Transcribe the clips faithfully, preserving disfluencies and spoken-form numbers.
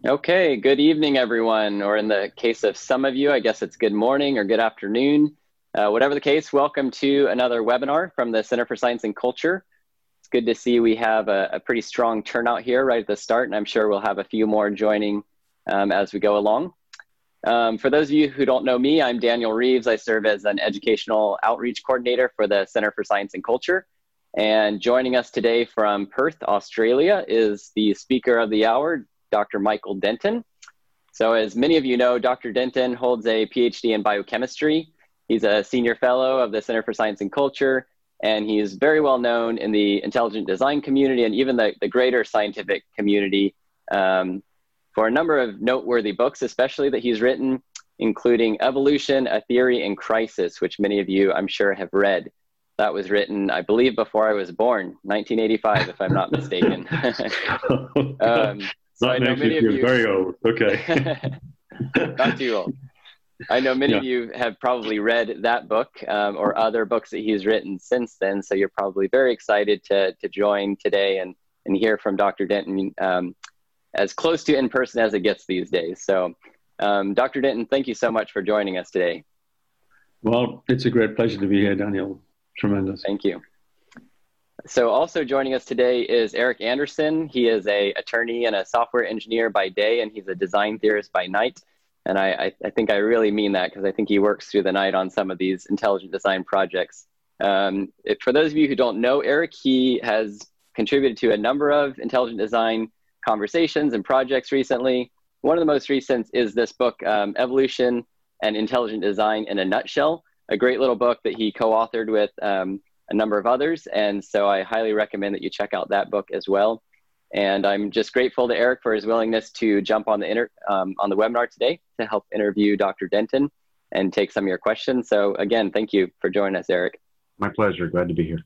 Okay, good evening, everyone. Or in the case of some of you, I guess it's good morning or good afternoon. Uh, whatever the case, welcome to another webinar from the Center for Science and Culture. It's good to see we have a, a pretty strong turnout here right at the start, and I'm sure we'll have a few more joining um, as we go along. Um, for those of you who don't know me, I'm Daniel Reeves. I serve as an educational outreach coordinator for the Center for Science and Culture. And joining us today from Perth, Australia is the speaker of the hour, Doctor Michael Denton. So as many of you know, Doctor Denton holds a PhD in biochemistry. He's a senior fellow of the Center for Science and Culture, and he's very well known in the intelligent design community and even the, the greater scientific community um, for a number of noteworthy books, especially that he's written, including Evolution, A Theory in Crisis, which many of you, I'm sure, have read. That was written, I believe, before I was born, nineteen eighty-five, if I'm not mistaken. um, so that I know makes many you of feel you very old. Okay. not too old. I know many Yeah. of you have probably read that book um, or other books that he's written since then. So you're probably very excited to to join today and and hear from Doctor Denton um, as close to in person as it gets these days. So, um, Doctor Denton, thank you so much for joining us today. Well, it's a great pleasure to be here, Daniel. Tremendous. Thank you. So also joining us today is Eric Anderson. He is a attorney and a software engineer by day, and he's a design theorist by night. And I, I, I think I really mean that because I think he works through the night on some of these intelligent design projects. Um, it, for those of you who don't know Eric, he has contributed to a number of intelligent design conversations and projects recently. One of the most recent is this book, um, Evolution and Intelligent Design in a Nutshell, a great little book that he co-authored with um, a number of others. And so I highly recommend that you check out that book as well. And I'm just grateful to Eric for his willingness to jump on the inter um, on the webinar today to help interview Doctor Denton and take some of your questions. So again, thank you for joining us, Eric. My pleasure. Glad to be here.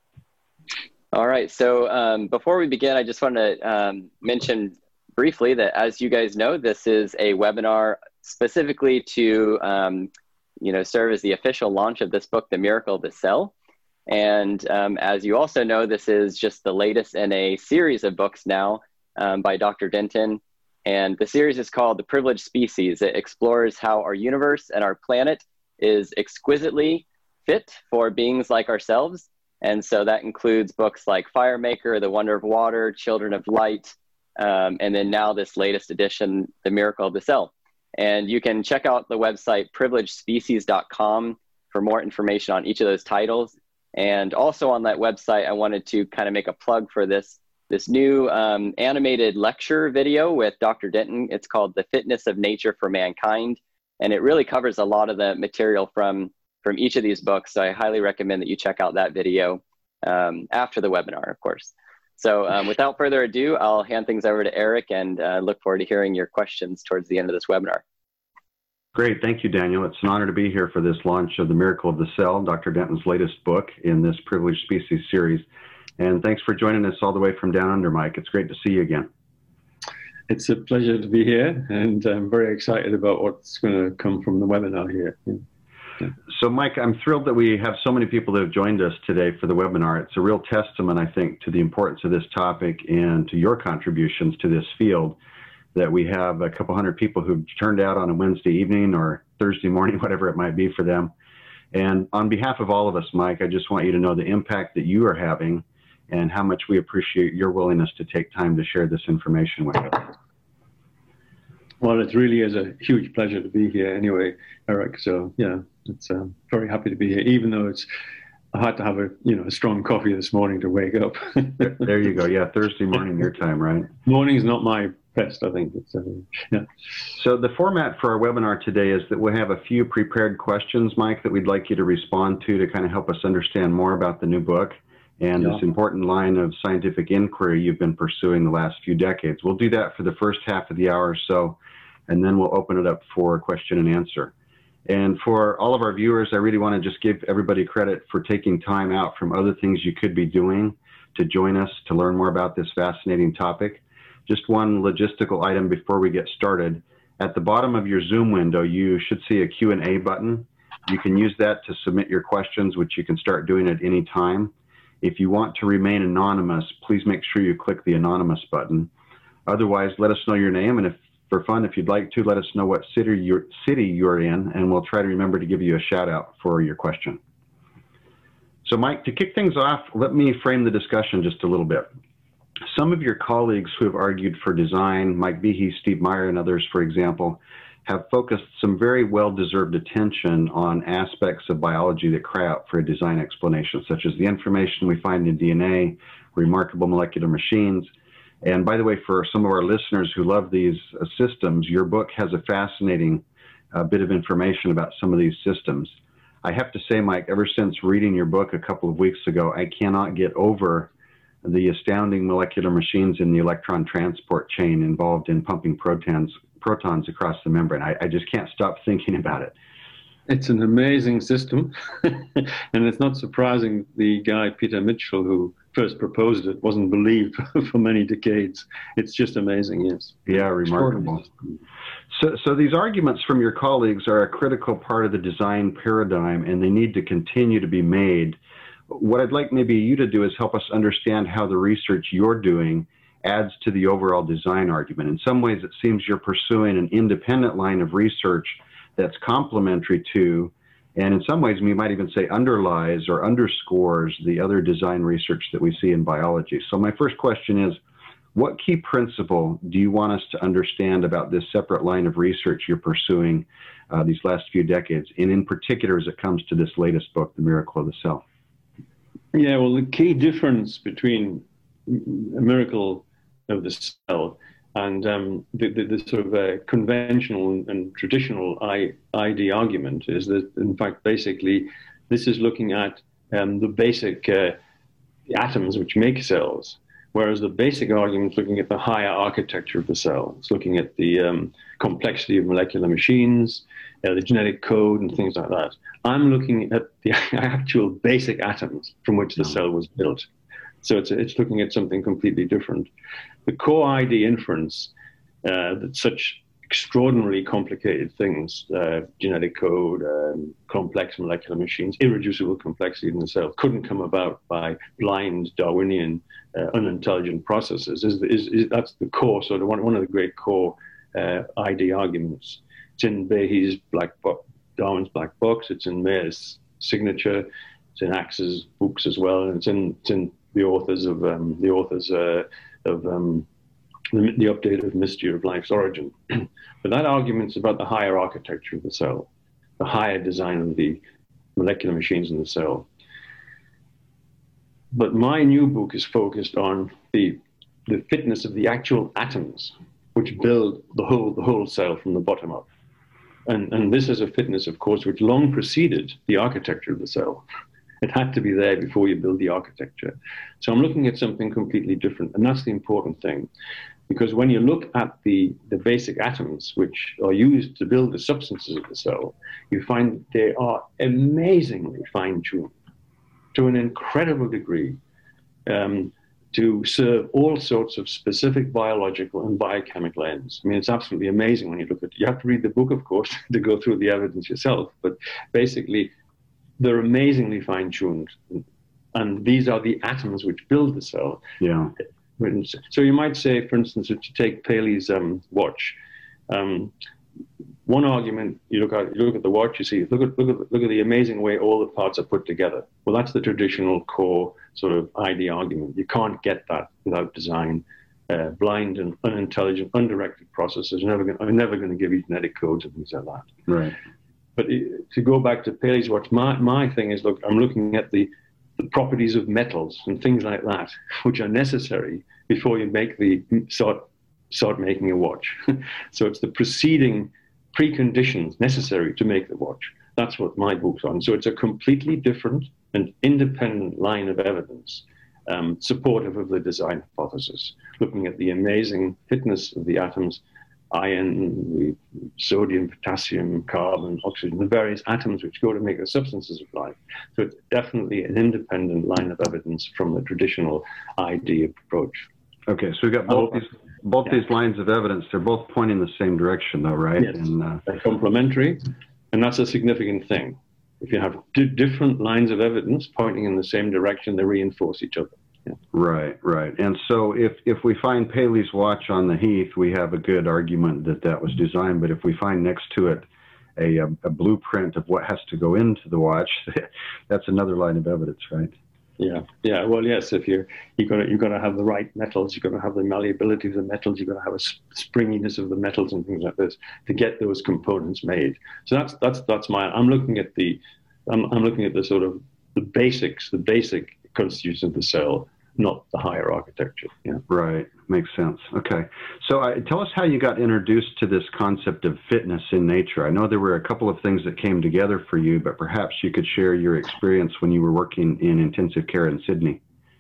All right. So um, before we begin, I just want to um, mention briefly that, as you guys know, this is a webinar specifically to um, you know, serve as the official launch of this book, The Miracle of the Cell. And um, as you also know, this is just the latest in a series of books now um, by Doctor Denton. And the series is called The Privileged Species. It explores how our universe and our planet is exquisitely fit for beings like ourselves. And so that includes books like Firemaker, The Wonder of Water, Children of Light, um, and then now this latest edition, The Miracle of the Cell. And you can check out the website privileged species dot com for more information on each of those titles. And also on that website, I wanted to kind of make a plug for this, this new um, animated lecture video with Doctor Denton. It's called The Fitness of Nature for Mankind. And it really covers a lot of the material from, from each of these books. So I highly recommend that you check out that video um, after the webinar, of course. So um, without further ado, I'll hand things over to Eric and uh, look forward to hearing your questions towards the end of this webinar. Great. Thank you, Daniel. It's an honor to be here for this launch of The Miracle of the Cell, Doctor Denton's latest book in this Privileged Species series. And thanks for joining us all the way from down under, Mike. It's great to see you again. It's a pleasure to be here, and I'm very excited about what's going to come from the webinar here. Yeah. Yeah. So, Mike, I'm thrilled that we have so many people that have joined us today for the webinar. It's a real testament, I think, to the importance of this topic and to your contributions to this field, that we have a couple hundred people who've turned out on a Wednesday evening or Thursday morning, whatever it might be for them. And on behalf of all of us, Mike, I just want you to know the impact that you are having and how much we appreciate your willingness to take time to share this information with us. Well, it really is a huge pleasure to be here anyway, Eric. So, yeah, it's um, very happy to be here, even though it's I had to have a you know a strong coffee this morning to wake up. there, there you go. Yeah, Thursday morning your time, right? Morning's not my best, I think. It's, uh, yeah. So the format for our webinar today is that we'll have a few prepared questions, Mike, that we'd like you to respond to to kind of help us understand more about the new book and yeah. this important line of scientific inquiry you've been pursuing the last few decades. We'll do that for the first half of the hour or so, and then we'll open it up for question and answer. And for all of our viewers, I really want to just give everybody credit for taking time out from other things you could be doing to join us to learn more about this fascinating topic. Just one logistical item before we get started. At the bottom of your Zoom window, you should see a Q and A button. You can use that to submit your questions, which you can start doing at any time. If you want to remain anonymous, please make sure you click the anonymous button. Otherwise, let us know your name, and if for fun, if you'd like to, let us know what city you're, city you're in, and we'll try to remember to give you a shout out for your question. So Mike, to kick things off, let me frame the discussion just a little bit. Some of your colleagues who have argued for design, Mike Behe, Steve Meyer, and others, for example, have focused some very well-deserved attention on aspects of biology that cry out for a design explanation, such as the information we find in D N A, remarkable molecular machines. And by the way, for some of our listeners who love these uh, systems, your book has a fascinating uh, bit of information about some of these systems. I have to say, Mike, ever since reading your book a couple of weeks ago, I cannot get over the astounding molecular machines in the electron transport chain involved in pumping protons protons across the membrane. I, I just can't stop thinking about it. It's an amazing system. And it's not surprising the guy, Peter Mitchell, who first proposed it, wasn't believed for many decades. It's just amazing, yes. Yeah, remarkable. So, so these arguments from your colleagues are a critical part of the design paradigm, and they need to continue to be made. What I'd like maybe you to do is help us understand how the research you're doing adds to the overall design argument. In some ways, it seems you're pursuing an independent line of research that's complementary to, and in some ways, we might even say underlies or underscores the other design research that we see in biology. So my first question is, what key principle do you want us to understand about this separate line of research you're pursuing uh, these last few decades, and in particular as it comes to this latest book, The Miracle of the Cell? Yeah, well, the key difference between A Miracle of the Cell and um, the, the, the sort of uh, conventional and traditional I, ID argument is that, in fact, basically, this is looking at um, the basic uh, atoms which make cells, whereas the basic argument is looking at the higher architecture of the cell. It's looking at the um, complexity of molecular machines, uh, the genetic code, and things like that. I'm looking at the actual basic atoms from which the cell was built. So it's, it's looking at something completely different. The core I D inference uh, that such extraordinarily complicated things, uh, genetic code, um, complex molecular machines, irreducible complexity in the cell, couldn't come about by blind Darwinian uh, unintelligent processes. Is, is, is, that's the core, sort of one, one of the great core uh, I D arguments. It's in Behe's black book, Darwin's black box. It's in Mayer's signature. It's in Axe's books as well, and it's in, it's in the authors of um, the authors uh, of um, the, the update of Mystery of Life's Origin. But that argument's about the higher architecture of the cell, the higher design of the molecular machines in the cell. But my new book is focused on the the fitness of the actual atoms which build the whole the whole cell from the bottom up. And and this is a fitness, of course, which long preceded the architecture of the cell. It had to be there before you build the architecture. So I'm looking at something completely different, and that's the important thing. Because when you look at the, the basic atoms which are used to build the substances of the cell, you find they are amazingly fine-tuned to an incredible degree um, to serve all sorts of specific biological and biochemical ends. I mean, it's absolutely amazing when you look at it. You have to read the book, of course, to go through the evidence yourself, but basically, they're amazingly fine-tuned, and these are the atoms which build the cell. Yeah. So you might say, for instance, if you take Paley's um, watch, um, one argument you look at, you look at the watch, you see, look at look at look at the amazing way all the parts are put together. Well, that's the traditional core sort of I D argument. You can't get that without design. Uh, blind and unintelligent, undirected processes are never going are never going to give you genetic codes and things like that. Right. But to go back to Paley's watch, my, my thing is, look, I'm looking at the, the properties of metals and things like that, which are necessary before you make the start, start making a watch. So it's the preceding preconditions necessary to make the watch. That's what my book's on. So it's a completely different and independent line of evidence, um, supportive of the design hypothesis, looking at the amazing fitness of the atoms, iron, the sodium, potassium, carbon, oxygen, the various atoms which go to make the substances of life. So it's definitely an independent line of evidence from the traditional I D approach. Okay, so we've got both these both yeah. these lines of evidence. They're both pointing in the same direction, though, right? Yes, and, uh, they're complementary, and that's a significant thing. If you have different lines of evidence pointing in the same direction, they reinforce each other. Yeah. Right, right. And so if, if we find Paley's watch on the Heath, we have a good argument that that was designed. But if we find next to it a, a, a blueprint of what has to go into the watch, that's another line of evidence, right? Yeah, yeah. Well, yes. If you're you got to you got to have the right metals, you got to have the malleability of the metals, you got to have a springiness of the metals and things like this to get those components made. So that's that's that's my. I'm looking at the, I'm I'm looking at the sort of the basics, the basic constitution of the cell, not the higher architecture. Yeah. Right. Makes sense. Okay. So uh, tell us how you got introduced to this concept of fitness in nature. I know there were a couple of things that came together for you, but perhaps you could share your experience when you were working in intensive care in Sydney.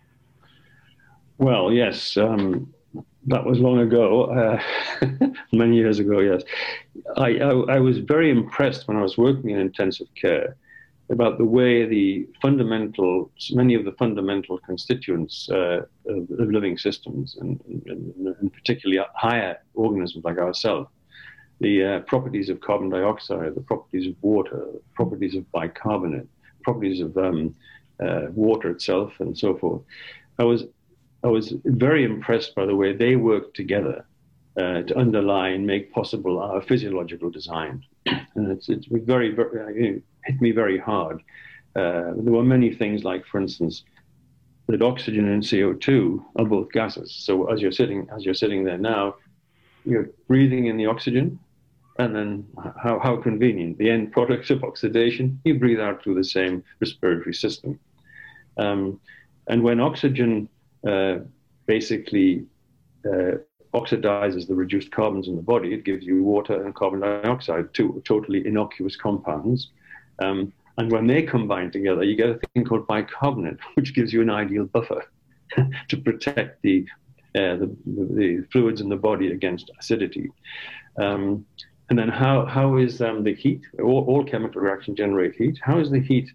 Well, yes. Um, that was long ago, uh, many years ago, yes. I, I, I was very impressed when I was working in intensive care about the way the fundamental, many of the fundamental constituents uh, of, of living systems, and, and, and particularly higher organisms like ourselves, the uh, properties of carbon dioxide, the properties of water, properties of bicarbonate, properties of um, uh, water itself, and so forth. I was, I was very impressed by the way they worked together uh, to underlie and make possible our physiological design. And it's, it's very, very, hit me very hard. Uh, there were many things like, for instance, that oxygen and C O two are both gases. So as you're sitting, as you're sitting there now, you're breathing in the oxygen, and then how, how convenient, the end product of oxidation, you breathe out through the same respiratory system. Um, and when oxygen uh, basically uh, oxidizes the reduced carbons in the body, it gives you water and carbon dioxide, two totally innocuous compounds. Um, and when they combine together, you get a thing called bicarbonate, which gives you an ideal buffer to protect the, uh, the, the fluids in the body against acidity. Um, and then how, how is um, the heat? All, all chemical reactions generate heat. How is the heat?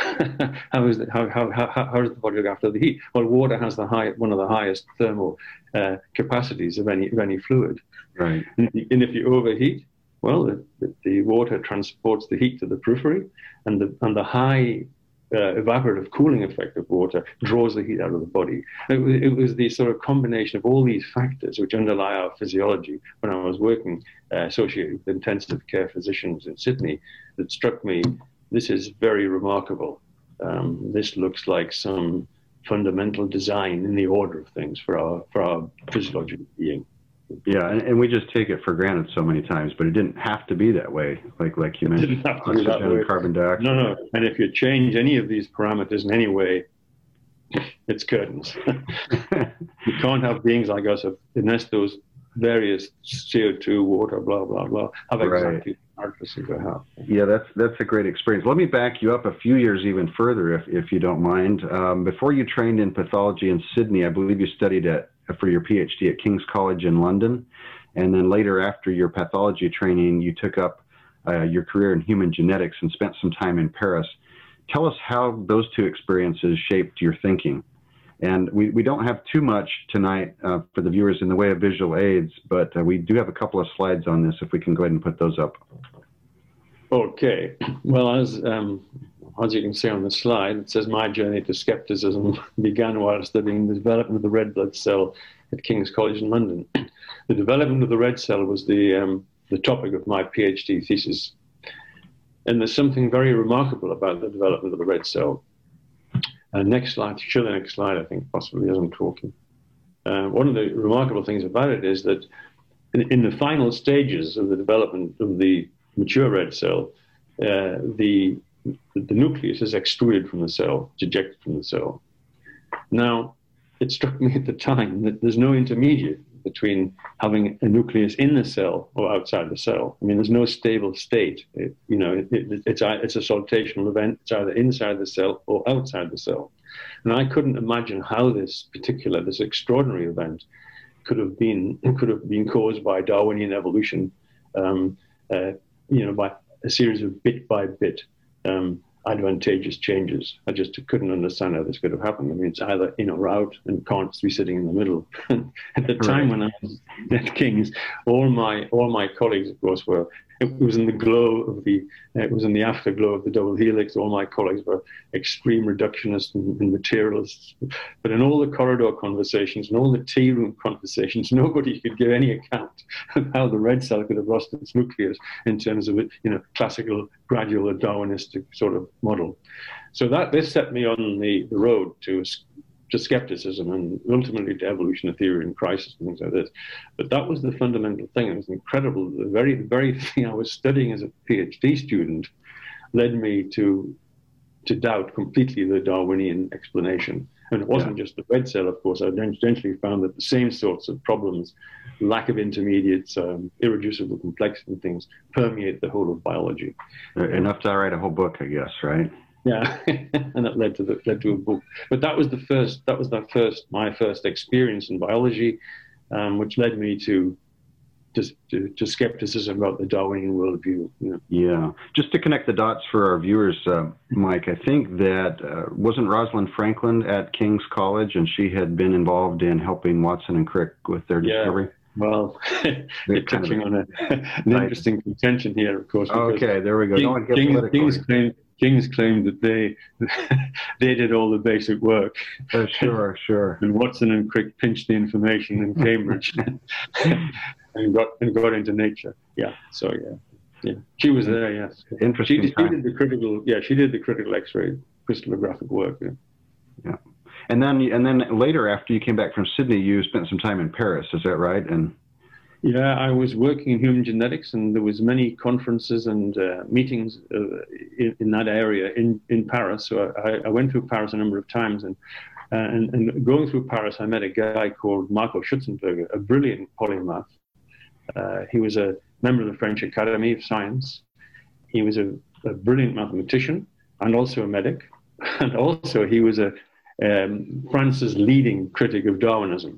how is the, how, how, how, how does the body look after the heat? Well, water has the high, one of the highest thermal uh, capacities of any, of any fluid. Right. And, and if you overheat, well, the, the water transports the heat to the periphery, and the, and the high uh, evaporative cooling effect of water draws the heat out of the body. It, it was the sort of combination of all these factors which underlie our physiology when I was working uh, associated with intensive care physicians in Sydney that struck me. This is very remarkable. Um, this looks like some fundamental design in the order of things for our, for our physiological being. Yeah, and, and we just take it for granted so many times, but it didn't have to be that way, like like you mentioned, didn't have to oxygen be that way. and carbon dioxide. No, no. And if you change any of these parameters in any way, it's curtains. You can't have beings like us unless those various C O two, water, blah, blah, blah, have exactly the characteristics they have. Yeah, that's that's a great experience. Let me back you up a few years even further, if, if you don't mind. Um, before you trained in pathology in Sydney, I believe you studied at for your PhD at King's College in London. And then later, after your pathology training, you took up uh, your career in human genetics and spent some time in Paris. Tell us how those two experiences shaped your thinking. And we, we don't have too much tonight uh, for the viewers in the way of visual aids, but uh, we do have a couple of slides on this, if we can go ahead and put those up. Okay. Well, as, um, as you can see on the slide, it says my journey to skepticism began while studying the development of the red blood cell at King's College in London. The development of the red cell was the, um, the topic of my PhD thesis. And there's something very remarkable about the development of the red cell. Uh, next slide, show the next slide, I think, possibly, as I'm talking. Uh, one of the remarkable things about it is that in, in the final stages of the development of the mature red cell, uh, the, the nucleus is extruded from the cell, it's ejected from the cell. Now, it struck me at the time that there's no intermediate between having a nucleus in the cell or outside the cell. I mean, there's no stable state. It, you know, it, it, it's, it's a saltational event. It's either inside the cell or outside the cell. And I couldn't imagine how this particular, this extraordinary event could have been, could have been caused by Darwinian evolution, um, uh, you know, by a series of bit by bit um, advantageous changes. I just couldn't understand how this could have happened. I mean, it's either in or out and can't be sitting in the middle. At the time when I was at King's, all my all my colleagues, of course, were it was in the glow of the, it was in the afterglow of the double helix. All my colleagues were extreme reductionists and, and materialists. But in all the corridor conversations and all the tea room conversations, nobody could give any account of how the red cell could have lost its nucleus in terms of a, you know, classical, gradual, or Darwinistic sort of model. So that this set me on the, the road to to skepticism and ultimately to evolutionary theory and crisis and things like this. But that was the fundamental thing. It was incredible. The very, the very thing I was studying as a PhD student led me to to doubt completely the Darwinian explanation. And it wasn't yeah. just the red cell, of course. I eventually found that the same sorts of problems, lack of intermediates, um, irreducible complexity and things, permeate the whole of biology. Enough to write a whole book, I guess, right? Yeah, and that led to the, led to a book. But that was the first. That was that first my first experience in biology, um, which led me to, to to to skepticism about the Darwinian worldview. You know. Yeah, just to connect the dots for our viewers, uh, Mike. I think that uh, wasn't Rosalind Franklin at King's College, and she had been involved in helping Watson and Crick with their yeah. discovery. Well, you're touching on a, an interesting contention here, of course. Okay, there we go. King, Don't want to get King, political. King's claim, King's claimed that they they did all the basic work. Uh, sure, sure. And Watson and Crick pinched the information in Cambridge and got and got into Nature. Yeah. So yeah, yeah. She was there. Yes. Interesting. She, she did the critical. Yeah, she did the critical X-ray crystallographic work. Yeah. Yeah. And then and then later, after you came back from Sydney, you spent some time in Paris. Is that right? And yeah, I was working in human genetics, and there was many conferences and uh, meetings uh, in, in that area in, in Paris. So I, I went through Paris a number of times, and, uh, and and going through Paris, I met a guy called Marco Schutzenberger, a brilliant polymath. Uh, he was a member of the French Academy of Science. He was a, a brilliant mathematician and also a medic, and also he was a um, France's leading critic of Darwinism.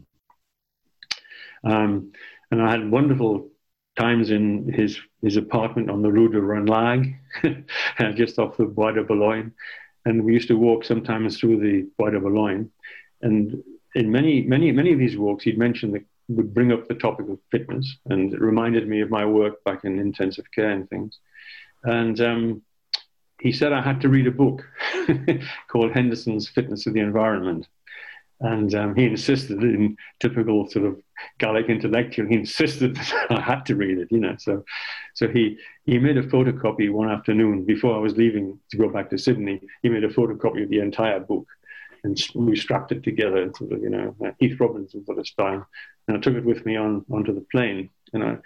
Um, And I had wonderful times in his, his apartment on the Rue de Ranelagh, just off the Bois de Boulogne. And we used to walk sometimes through the Bois de Boulogne. And in many, many, many of these walks, he'd mentioned that would bring up the topic of fitness. And it reminded me of my work back in intensive care and things. And um, he said I had to read a book called Henderson's Fitness of the Environment. And um, he insisted, in typical sort of Gallic intellectual, he insisted that I had to read it, you know. So, so he he made a photocopy one afternoon before I was leaving to go back to Sydney. He made a photocopy of the entire book, and we strapped it together in sort of, you know, Heath Robinson sort of style. And I took it with me on onto the plane, and I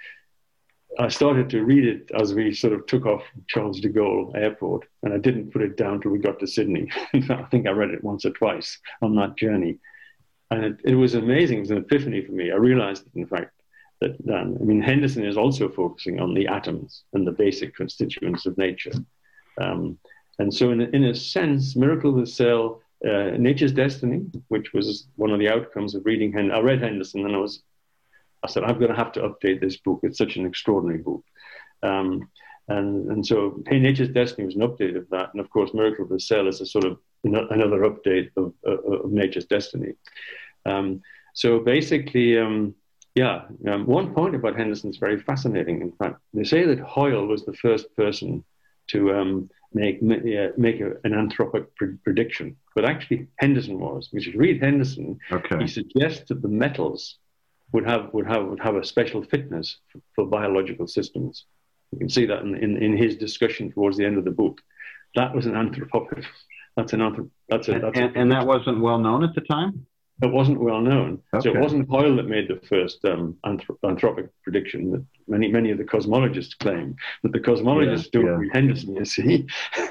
I started to read it as we sort of took off from Charles de Gaulle Airport, and I didn't put it down till we got to Sydney. In fact, I think I read it once or twice on that journey. And it, it was amazing. It was an epiphany for me. I realized, in fact, that, um, I mean, Henderson is also focusing on the atoms and the basic constituents of nature. Um, and so in, in a sense, Miracle of the Cell, uh, Nature's Destiny, which was one of the outcomes of reading Henderson. I read Henderson, and I was I said, I'm going to have to update this book. It's such an extraordinary book. Um, and, and so Hey, Nature's Destiny was an update of that. And of course, Miracle of the Cell is a sort of another update of, of, of Nature's Destiny. Um, so basically, um, yeah, um, one point about Henderson is very fascinating. In fact, they say that Hoyle was the first person to um, make, uh, make a, an anthropic pre prediction. But actually, Henderson was. Because if you read Henderson, okay. he suggests that the metals would have would have would have a special fitness for, for biological systems. You can see that in, in in his discussion towards the end of the book. That was an anthropic. That's an anthrop. That's a. That's and, a, and that wasn't well known at the time. It wasn't well known. Okay. So it wasn't Hoyle that made the first um, anthrop anthropic prediction that many many of the cosmologists claim. But the cosmologists yeah, don't yeah. read Henderson. You see,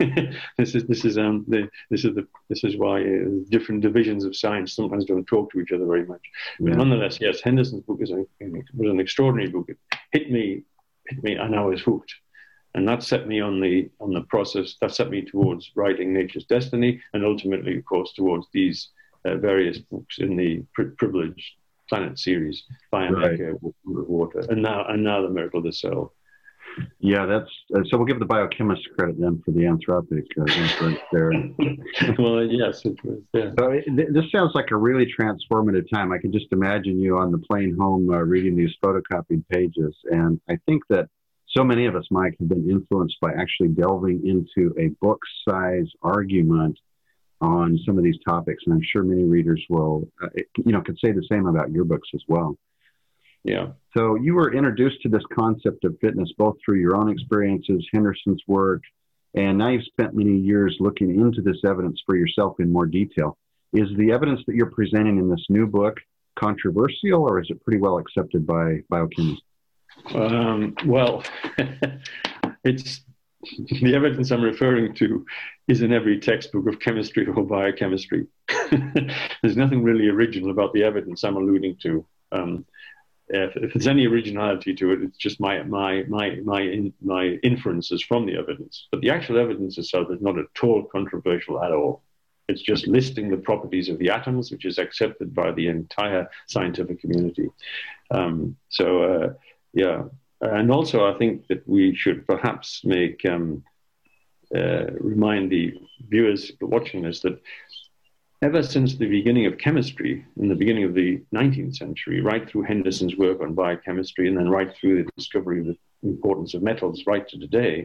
this is this is um the this is the this is why uh, different divisions of science sometimes don't talk to each other very much. Yeah. But nonetheless, yes, Henderson's book is a, was an extraordinary book. It hit me, hit me, and I was hooked. And that set me on the on the process. That set me towards writing Nature's Destiny, and ultimately, of course, towards these uh, various books in the pri privileged planet series, Fire, right. Air, Water, and now and now the Miracle of the Cell. Yeah, that's uh, so. We'll give the biochemist credit then for the anthropic uh, inference there. Well, yes, it was. Yeah. So it, this sounds like a really transformative time. I can just imagine you on the plane home uh, reading these photocopied pages, and I think that So many of us, Mike, have been influenced by actually delving into a book-size argument on some of these topics, and I'm sure many readers will, uh, you know, could say the same about your books as well. Yeah. So you were introduced to this concept of fitness both through your own experiences, Henderson's work, and now you've spent many years looking into this evidence for yourself in more detail. Is the evidence that you're presenting in this new book controversial, or is it pretty well accepted by biochemists? Um, well, it's the evidence I'm referring to is in every textbook of chemistry or biochemistry. There's nothing really original about the evidence I'm alluding to. Um, if, if there's any originality to it, it's just my my my my in, my inferences from the evidence. But the actual evidence itself is not at all controversial at all. It's just listing the properties of the atoms, which is accepted by the entire scientific community. Um, so, uh, yeah. And also, I think that we should perhaps make, um, uh, remind the viewers watching this that ever since the beginning of chemistry, in the beginning of the nineteenth century, right through Henderson's work on biochemistry, and then right through the discovery of the importance of metals right to today,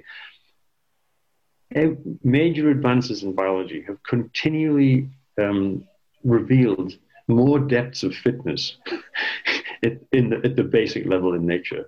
major advances in biology have continually um, revealed more depths of fitness in the, at the basic level in nature,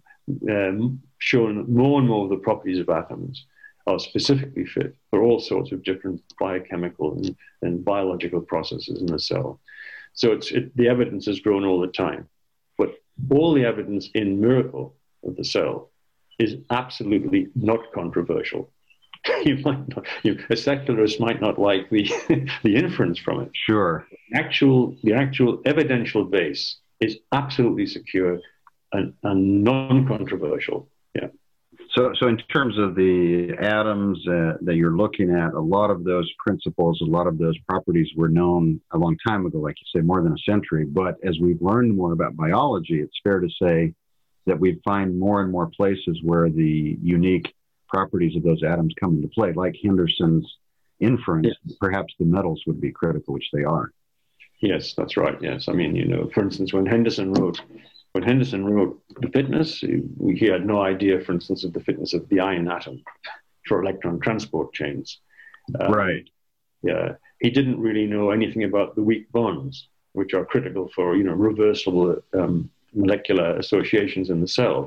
um, shown more and more of the properties of atoms are specifically fit for all sorts of different biochemical and, and biological processes in the cell. So it's, it, the evidence has grown all the time. But all the evidence in miracle of the cell is absolutely not controversial. You might not, you, a secularist might not like the, the inference from it. Sure. The actual, the actual evidential base is absolutely secure and, and non-controversial. Yeah. So, so in terms of the atoms uh, that you're looking at, a lot of those principles, a lot of those properties were known a long time ago, like you say, more than a century. But as we've learned more about biology, it's fair to say that we find more and more places where the unique properties of those atoms come into play, like Henderson's inference. Yes. Perhaps the metals would be critical, which they are. Yes, that's right. Yes. I mean, you know, for instance, when Henderson wrote, when Henderson wrote the fitness, he, he had no idea, for instance, of the fitness of the iron atom for electron transport chains. Um, right. Yeah. He didn't really know anything about the weak bonds, which are critical for, you know, reversible um, molecular associations in the cell.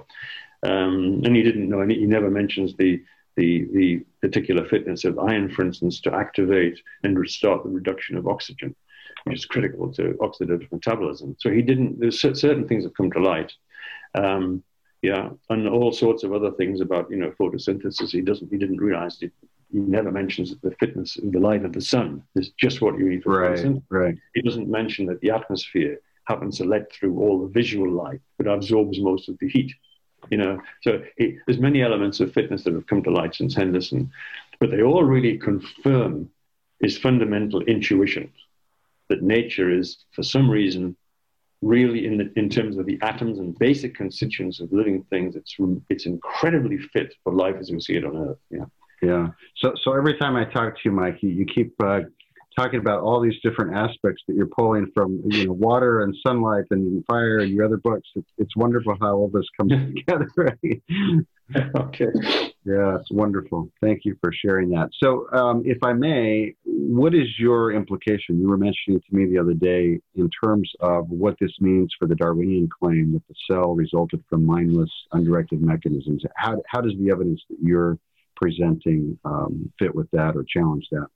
Um, and he didn't know, and he never mentions the, the, the particular fitness of iron, for instance, to activate and restart the reduction of oxygen, which is critical to oxidative metabolism. So he didn't, there's certain things that come to light. Um, yeah, and all sorts of other things about, you know, photosynthesis. He doesn't, he didn't realize it. He never mentions that the fitness of the light of the sun is just what you need for right, photosynthesis. Right. He doesn't mention that the atmosphere happens to let through all the visual light, but absorbs most of the heat. You know, so he, there's many elements of fitness that have come to light since Henderson, but they all really confirm his fundamental intuition that nature is, for some reason, really in the, in terms of the atoms and basic constituents of living things, it's it's incredibly fit for life as we see it on Earth. Yeah. Yeah. So so every time I talk to you, Mike, you, you keep uh, talking about all these different aspects that you're pulling from, you know, water and sunlight and fire and your other books. It's, it's wonderful how all this comes together, right? Okay. Yeah, it's wonderful. Thank you for sharing that. So um, if I may, what is your implication? You were mentioning to me the other day in terms of what this means for the Darwinian claim that the cell resulted from mindless, undirected mechanisms. How, how does the evidence that you're presenting um, fit with that or challenge that?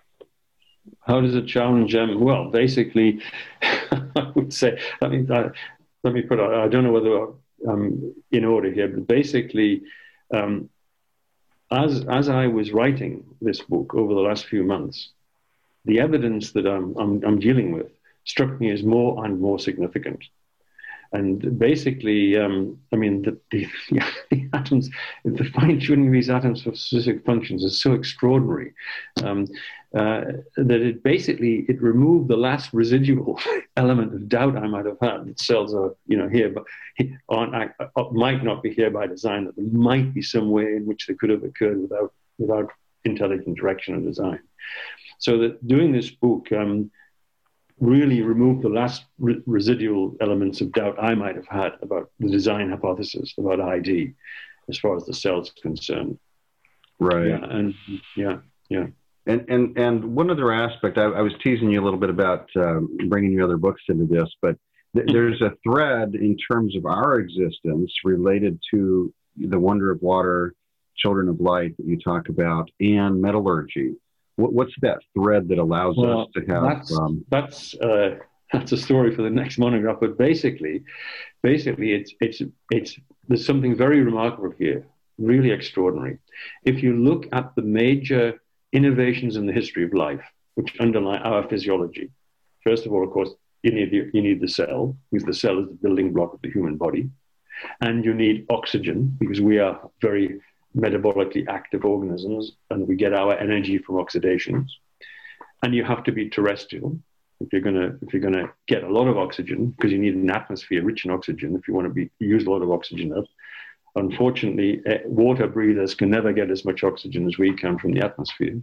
How does it challenge them? Well, basically, I would say, I mean, I, let me put it, I don't know whether I'm in order here, but basically, um, as, as I was writing this book over the last few months, the evidence that I'm, I'm, I'm dealing with struck me as more and more significant. And basically, um, I mean, the, the, yeah, the atoms, the fine-tuning of these atoms for specific functions is so extraordinary um, uh, that it basically, it removed the last residual element of doubt I might have had that cells are, you know, here, but aren't, uh, might not be here by design, that there might be some way in which they could have occurred without, without intelligent direction and design. So that doing this book, um, really removed the last re residual elements of doubt I might have had about the design hypothesis, about I D. as far as the cell's concerned. Right. Yeah, and yeah, yeah. And and and one other aspect, I, I was teasing you a little bit about um, bringing your other books into this, but th there's a thread in terms of our existence related to the wonder of water, children of light that you talk about, and metallurgy. What, what's that thread that allows well, us to have? That's um, that's uh, that's a story for the next monograph. But basically, basically, it's it's it's there's something very remarkable here, really extraordinary. If you look at the major innovations in the history of life, which underlie our physiology, first of all, of course, you need the, you need the cell, because the cell is the building block of the human body, and you need oxygen, because we are very metabolically active organisms, and we get our energy from oxidations. And you have to be terrestrial if you're gonna if you're gonna get a lot of oxygen, because you need an atmosphere rich in oxygen if you want to be use a lot of oxygen up. Unfortunately, uh, water breathers can never get as much oxygen as we can from the atmosphere.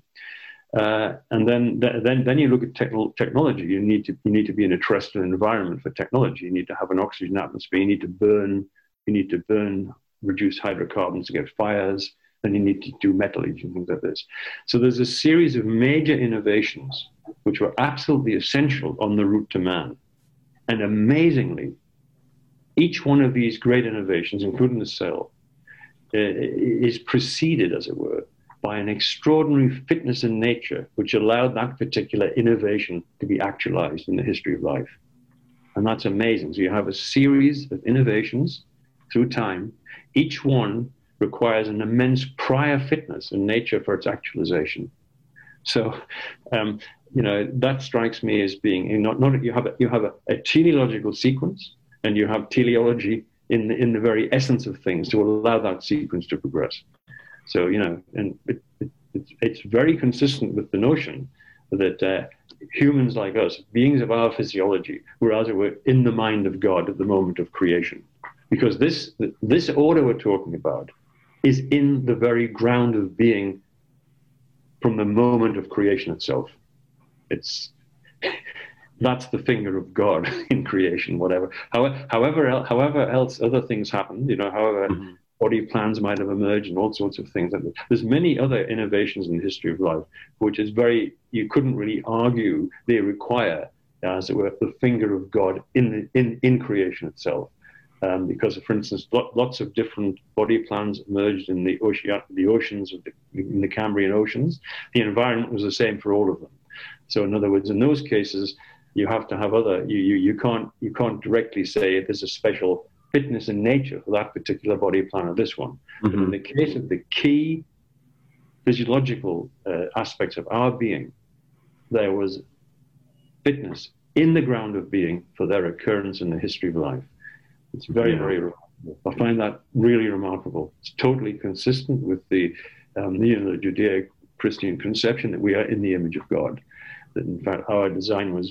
Uh, and then, th then, then you look at techno technology. You need to you need to be in a terrestrial environment for technology. You need to have an oxygen atmosphere. You need to burn. You need to burn, reduce hydrocarbons to get fires. Then you need to do metallurgy and things like this. So there's a series of major innovations which were absolutely essential on the route to man. And amazingly, each one of these great innovations, including the cell, uh, is preceded, as it were, by an extraordinary fitness in nature, which allowed that particular innovation to be actualized in the history of life. And that's amazing. So you have a series of innovations through time. Each one requires an immense prior fitness in nature for its actualization. So, um, you know, that strikes me as being, not, not you have, a, you have a, a teleological sequence, and you have teleology in the, in the very essence of things to allow that sequence to progress. So, you know, and it, it, it's, it's very consistent with the notion that uh, humans like us, beings of our physiology, were, as it were, in the mind of God at the moment of creation. Because this, this order we're talking about is in the very ground of being from the moment of creation itself. It's... That's the finger of God in creation, whatever. However, however, el however else other things happen, you know, however mm-hmm. body plans might have emerged and all sorts of things. There's many other innovations in the history of life, which is very, you couldn't really argue they require, as it were, the finger of God in, the, in, in creation itself. Um, because, for instance, lot, lots of different body plans emerged in the, ocean, the oceans, of the, in the Cambrian oceans. The environment was the same for all of them. So in other words, in those cases, you have to have other, you, you, you, can't, you can't directly say there's a special fitness in nature for that particular body plan or this one. Mm-hmm. But in the case of the key physiological uh, aspects of our being, there was fitness in the ground of being for their occurrence in the history of life. It's very, yeah. very remarkable. I find that really remarkable. It's totally consistent with the, um, you know, the Judeo-Christian conception that we are in the image of God. That in fact our design was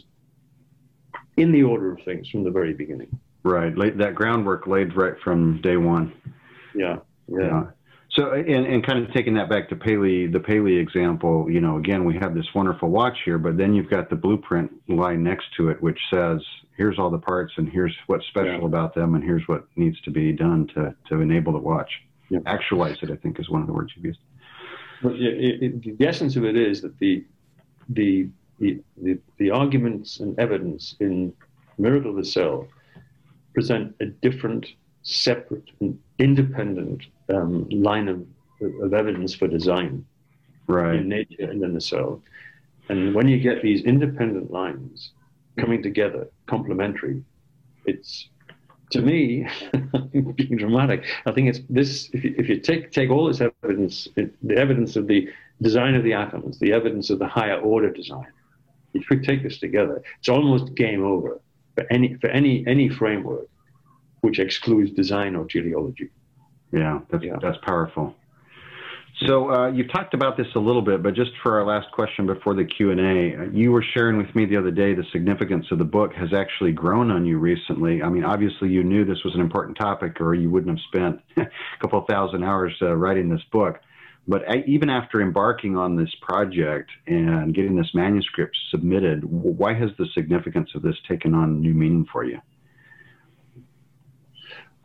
in the order of things from the very beginning. Right, that groundwork laid right from day one. Yeah, yeah. yeah. So, and, and kind of taking that back to Paley, the Paley example, you know, again, we have this wonderful watch here, but then you've got the blueprint line next to it, which says, here's all the parts and here's what's special yeah. about them and here's what needs to be done to, to enable the watch. Yeah. Actualize it, I think, is one of the words you've used. But it, it, the essence of it is that the, the, The, the, the arguments and evidence in Miracle of the Cell present a different, separate, and independent um, line of, of evidence for design right. in nature and in the cell. And when you get these independent lines coming together, complementary, it's, to me, being dramatic, I think it's this, if you, if you take, take all this evidence, the evidence of the design of the atoms, the evidence of the higher order design, if we take this together, it's almost game over for any for any any framework which excludes design or teleology. Yeah, that's yeah. that's powerful. So uh, you've talked about this a little bit, but just for our last question before the Q and A, you were sharing with me the other day the significance of the book has actually grown on you recently. I mean, obviously you knew this was an important topic, or you wouldn't have spent a couple of thousand hours uh, writing this book. But even after embarking on this project and getting this manuscript submitted, why has the significance of this taken on new meaning for you?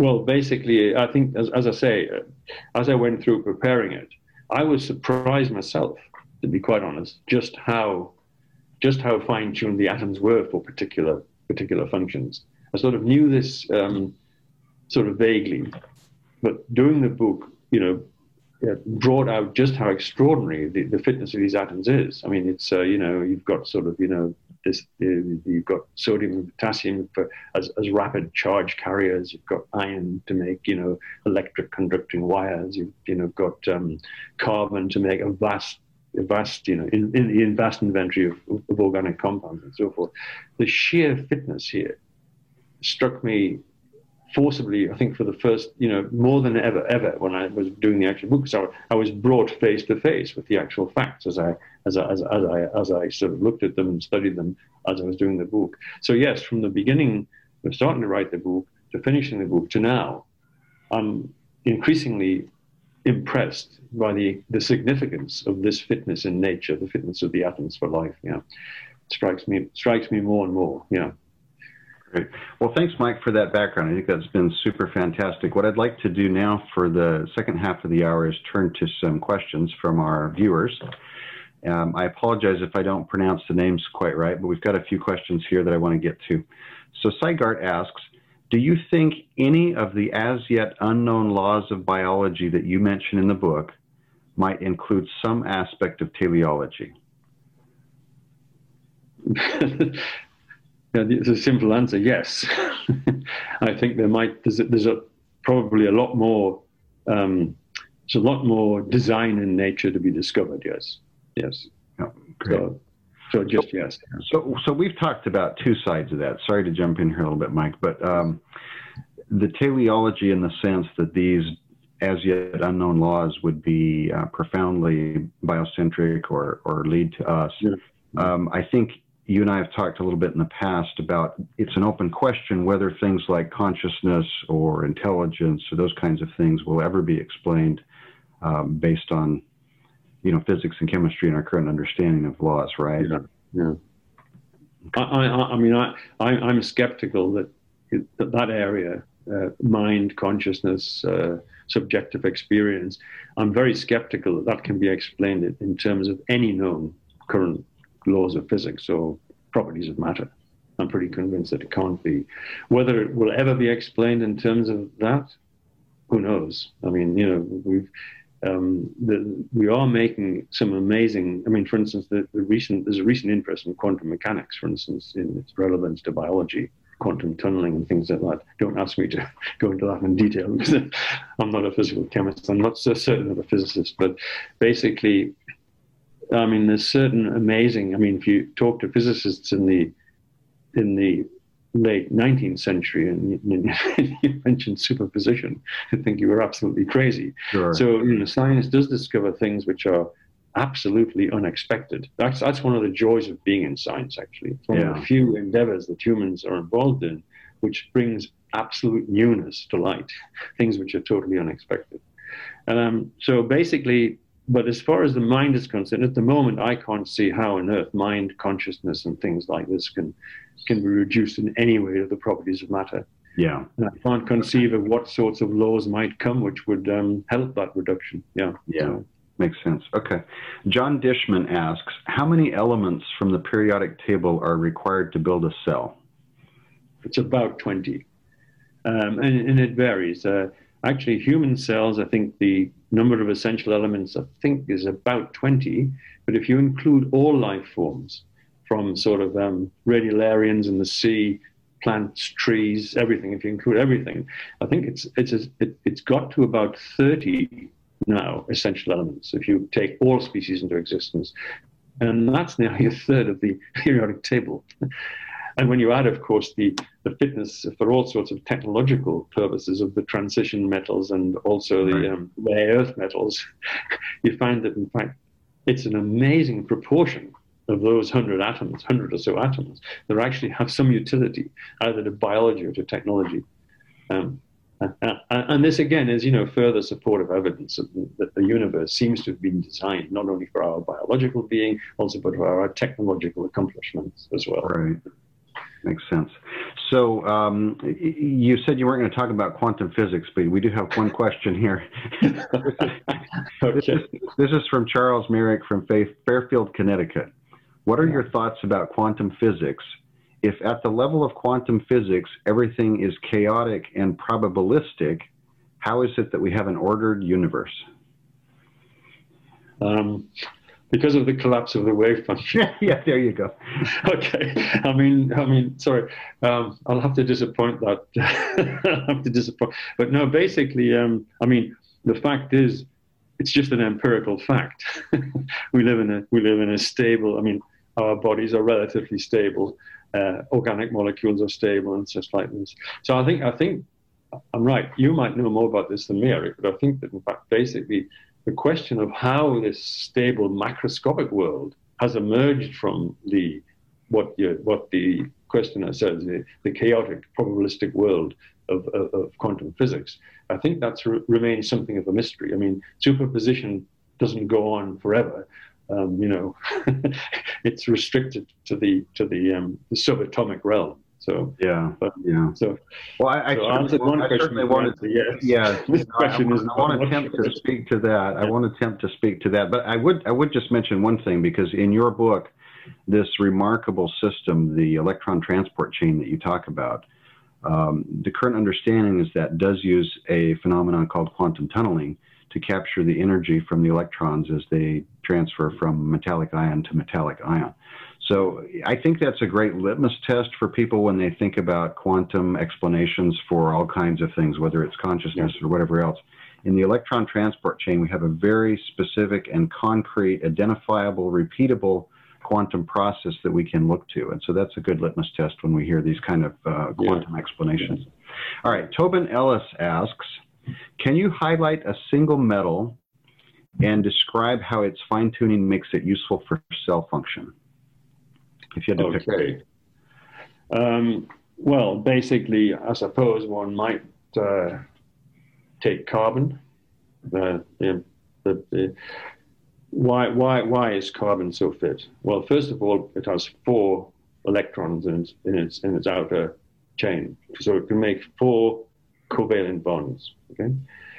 Well, basically, I think, as, as I say, uh, as I went through preparing it, I was surprised myself, to be quite honest, just how just how fine-tuned the atoms were for particular particular functions. I sort of knew this um, sort of vaguely, but doing the book, you know, uh, brought out just how extraordinary the, the fitness of these atoms is. I mean, it's uh, you know, you've got sort of you know this uh, you've got sodium and potassium for, as as rapid charge carriers. You've got iron to make you know electric conducting wires. You've you know got um, carbon to make a vast a vast, you know, in, in, in vast inventory of, of organic compounds and so forth. The sheer fitness here struck me forcibly, I think, for the first, you know, more than ever, ever when I was doing the actual book. So I was brought face to face with the actual facts as I, as I, as, as I, as I sort of looked at them and studied them as I was doing the book. So yes, from the beginning of starting to write the book to finishing the book to now, I'm increasingly impressed by the, the significance of this fitness in nature, the fitness of the atoms for life. Yeah, it strikes me strikes me more and more. Yeah. Great. Well, thanks, Mike, for that background. I think that's been super fantastic. What I'd like to do now for the second half of the hour is turn to some questions from our viewers. Um, I apologize if I don't pronounce the names quite right, but we've got a few questions here that I want to get to. So Sygart asks, do you think any of the as yet unknown laws of biology that you mention in the book might include some aspect of teleology? Yeah, it's a simple answer, yes. I think there might, there's, a, there's a, probably a lot more, um, there's a lot more design in nature to be discovered, yes, yes. Oh, great. So, so just yes. So, so we've talked about two sides of that. Sorry to jump in here a little bit, Mike, but um, the teleology in the sense that these as yet unknown laws would be uh, profoundly biocentric or, or lead to us. Yeah. Um, I think you and I have talked a little bit in the past about it's an open question whether things like consciousness or intelligence or those kinds of things will ever be explained um, based on, you know, physics and chemistry and our current understanding of laws, right? Yeah. Yeah. I, I, I mean, I, I, I'm skeptical that that, that area, uh, mind, consciousness, uh, subjective experience, I'm very skeptical that that can be explained in, in terms of any known current laws of physics or properties of matter. I'm pretty convinced that it can't be. Whether it will ever be explained in terms of that, who knows? I mean, you know, we've um, the, we are making some amazing. I mean, for instance, the, the recent there's a recent interest in quantum mechanics, for instance, in its relevance to biology, quantum tunneling, and things like that. Don't ask me to go into that in detail because I'm not a physical chemist. I'm not so certain of a physicist, but basically, I mean, there's certain amazing. I mean, if you talk to physicists in the in the late nineteenth century and you, you mentioned superposition, I think you were absolutely crazy. Sure. So, you know, science does discover things which are absolutely unexpected. That's that's one of the joys of being in science. Actually, it's one yeah. of the few endeavors that humans are involved in, which brings absolute newness to light, things which are totally unexpected. Um, so basically. But as far as the mind is concerned, at the moment, I can't see how on earth mind, consciousness, and things like this can can be reduced in any way to the properties of matter. Yeah. And I can't conceive of what sorts of laws might come which would um, help that reduction. Yeah. Yeah. So, makes sense. Okay. John Dishman asks, how many elements from the periodic table are required to build a cell? It's about twenty. Um, and, and it varies. Uh, actually, human cells, I think the number of essential elements, I think, is about twenty. But if you include all life forms, from sort of um, radiolarians in the sea, plants, trees, everything, if you include everything, I think it's it's a, it, it's got to about thirty now essential elements if you take all species into existence. And that's nearly a third of the periodic table. And when you add, of course, the, the fitness for all sorts of technological purposes of the transition metals and also the um, rare earth metals, you find that, in fact, it's an amazing proportion of those hundred atoms, hundred or so atoms, that actually have some utility, either to biology or to technology. Um, and, and this, again, is, you know, further supportive evidence that the universe seems to have been designed not only for our biological being, also but for our technological accomplishments as well. Right. Makes sense. So um, you said you weren't going to talk about quantum physics, but we do have one question here. Okay. This is, this is from Charles Merrick from Fairfield, Connecticut. What are your thoughts about quantum physics? If at the level of quantum physics, everything is chaotic and probabilistic, how is it that we have an ordered universe? Um, because of the collapse of the wave function. Yeah, there you go. Okay. I mean, I mean, sorry. Um, I'll have to disappoint that. I'll have to disappoint. But no, basically, um, I mean, the fact is, it's just an empirical fact. we live in a we live in a stable. I mean, our bodies are relatively stable. Uh, organic molecules are stable and such like this. So I think I think I'm right. You might know more about this than me, Eric. But I think that in fact, basically, the question of how this stable macroscopic world has emerged from the what you, what the questioner says, the, the chaotic probabilistic world of, of, of quantum physics. I think that's re remains something of a mystery. I mean, superposition doesn't go on forever. Um, you know, it's restricted to the to the, um, the subatomic realm. So yeah, but, yeah. So, well, I, I so certainly, one I question certainly wanted to. Yes. Yeah, This question I, is. I want to attempt to speak to that. I want to attempt to speak to that, but I would I would just mention one thing, because in your book, this remarkable system, the electron transport chain that you talk about, um, the current understanding is that does use a phenomenon called quantum tunneling to capture the energy from the electrons as they transfer from metallic ion to metallic ion. So I think that's a great litmus test for people when they think about quantum explanations for all kinds of things, whether it's consciousness or whatever else. In the electron transport chain, we have a very specific and concrete, identifiable, repeatable quantum process that we can look to. And so that's a good litmus test when we hear these kind of uh, quantum yeah. explanations. All right, Tobin Ellis asks, can you highlight a single metal and describe how its fine-tuning makes it useful for cell function? If you had to okay. pick. Um, well, basically, I suppose one might uh, take carbon. Uh, the, the, the, why, why, why is carbon so fit? Well, first of all, it has four electrons in its, in its, in its outer chain. So it can make four covalent bonds. Okay.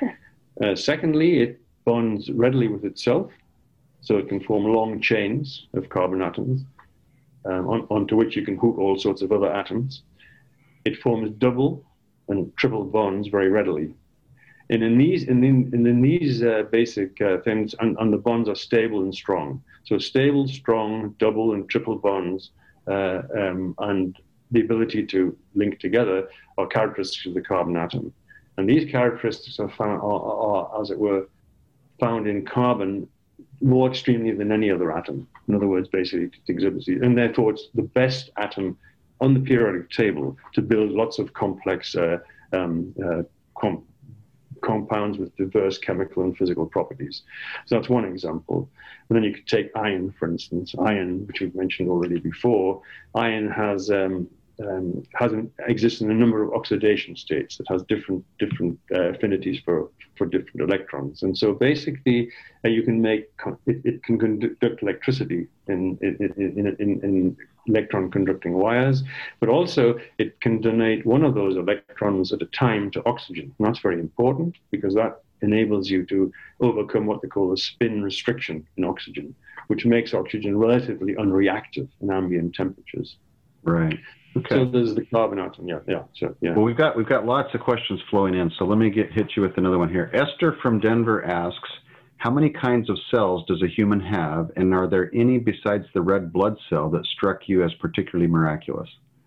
Uh, secondly, it bonds readily with itself. So it can form long chains of carbon atoms. Um, on, onto which you can hook all sorts of other atoms. It forms double and triple bonds very readily. And in these, and in, and in these uh, basic uh, things, and, and the bonds are stable and strong. So stable, strong, double and triple bonds, uh, um, and the ability to link together are characteristics of the carbon atom. And these characteristics are found, are, are, are as it were, found in carbon more extremely than any other atom. In other words, basically, it exhibits these. And therefore, it's the best atom on the periodic table to build lots of complex uh, um, uh, com compounds with diverse chemical and physical properties. So that's one example. And then you could take iron, for instance. Iron, which we've mentioned already before, iron has um, um, has an, exists in a number of oxidation states that has different different uh, affinities for for different electrons. And so basically, uh, you can make it, it can conduct electricity in in, in in in electron conducting wires, but also it can donate one of those electrons at a time to oxygen. And that's very important because that enables you to overcome what they call a spin restriction in oxygen, which makes oxygen relatively unreactive in ambient temperatures. Right. Okay. So there's the carbon atom. Yeah, yeah. So yeah. Well, we've got we've got lots of questions flowing in. So let me get hit you with another one here. Esther from Denver asks, how many kinds of cells does a human have, and are there any besides the red blood cell that struck you as particularly miraculous?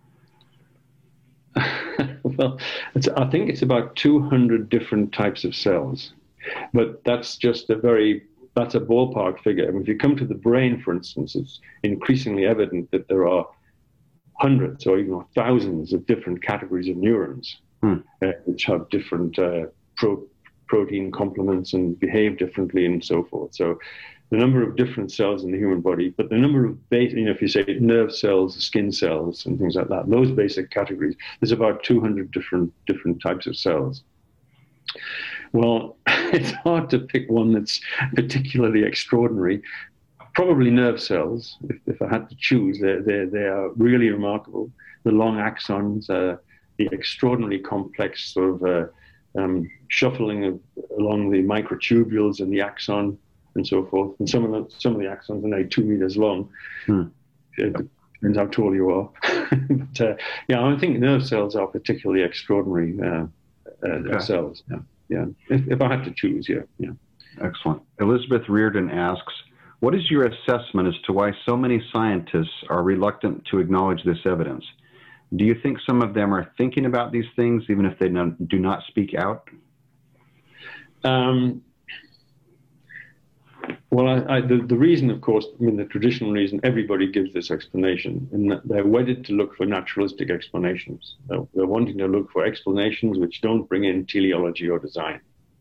Well, it's, I think it's about two hundred different types of cells, but that's just a very that's a ballpark figure. I mean, if you come to the brain, for instance, it's increasingly evident that there are hundreds or even thousands of different categories of neurons, hmm. uh, which have different uh, pro protein complements and behave differently and so forth. So the number of different cells in the human body, but the number of, base, you know, if you say nerve cells, skin cells, and things like that, those basic categories, there's about two hundred different, different types of cells. Well, it's hard to pick one that's particularly extraordinary. probably nerve cells, if, if I had to choose. They they they are really remarkable. The long axons, uh, the extraordinarily complex sort of uh, um, shuffling of, along the microtubules and the axon and so forth. And some of the some of the axons are now two meters long. Hmm. It depends how tall you are. But uh, yeah, I think nerve cells are particularly extraordinary uh, uh, okay. cells. Yeah, yeah. If, if I had to choose, yeah, yeah. Excellent. Elizabeth Reardon asks, what is your assessment as to why so many scientists are reluctant to acknowledge this evidence? Do you think some of them are thinking about these things, even if they do not speak out? Um, well, I, I, the, the reason, of course, I mean, the traditional reason everybody gives this explanation, and that they're wedded to look for naturalistic explanations. They're, they're wanting to look for explanations which don't bring in teleology or design.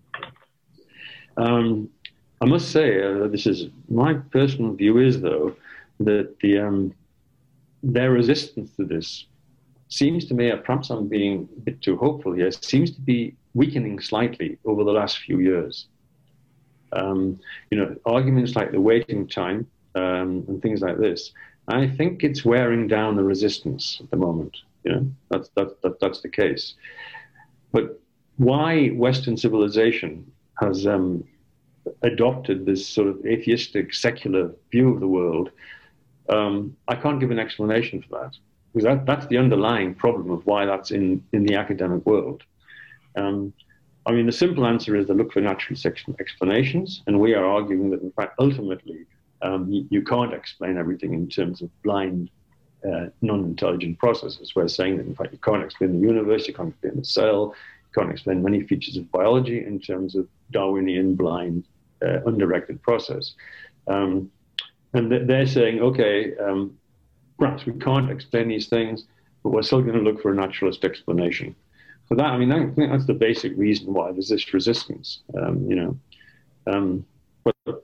Um, I must say, uh, this is my personal view is, though, that the um, their resistance to this seems to me, uh, perhaps I'm being a bit too hopeful here, seems to be weakening slightly over the last few years. Um, you know, arguments like the waiting time um, and things like this, I think it's wearing down the resistance at the moment. You know, that's, that, that, that's the case. But why Western civilization has um, adopted this sort of atheistic, secular view of the world, um, I can't give an explanation for that. Because that, that's the underlying problem of why that's in, in the academic world. Um, I mean, the simple answer is to look for natural explanations, and we are arguing that, in fact, ultimately, um, you, you can't explain everything in terms of blind, uh, non-intelligent processes. We're saying that, in fact, you can't explain the universe, you can't explain the cell, can't explain many features of biology in terms of Darwinian, blind, uh, undirected process. Um, and th they're saying, okay, um, perhaps we can't explain these things, but we're still going to look for a naturalist explanation. For that, I mean, I think that's the basic reason why there's this resistance, um, you know. Um, but,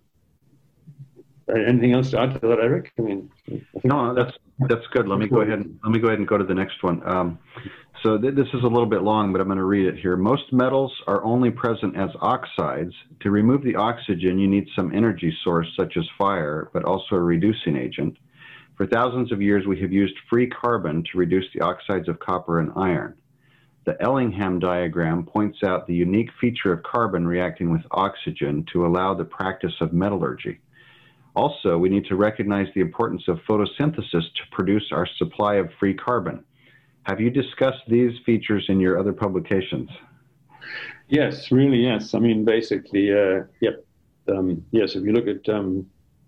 anything else to add to that, Eric? I mean, I think no, that's that's good. Let me go ahead and let me go ahead and go to the next one. Um, so th this is a little bit long, but I'm going to read it here. Most metals are only present as oxides. To remove the oxygen, you need some energy source, such as fire, but also a reducing agent. For thousands of years, we have used free carbon to reduce the oxides of copper and iron. The Ellingham diagram points out the unique feature of carbon reacting with oxygen to allow the practice of metallurgy. Also, we need to recognize the importance of photosynthesis to produce our supply of free carbon. Have you discussed these features in your other publications? Yes, really, yes. I mean, basically, uh, yep. Um, yes, if you look at um,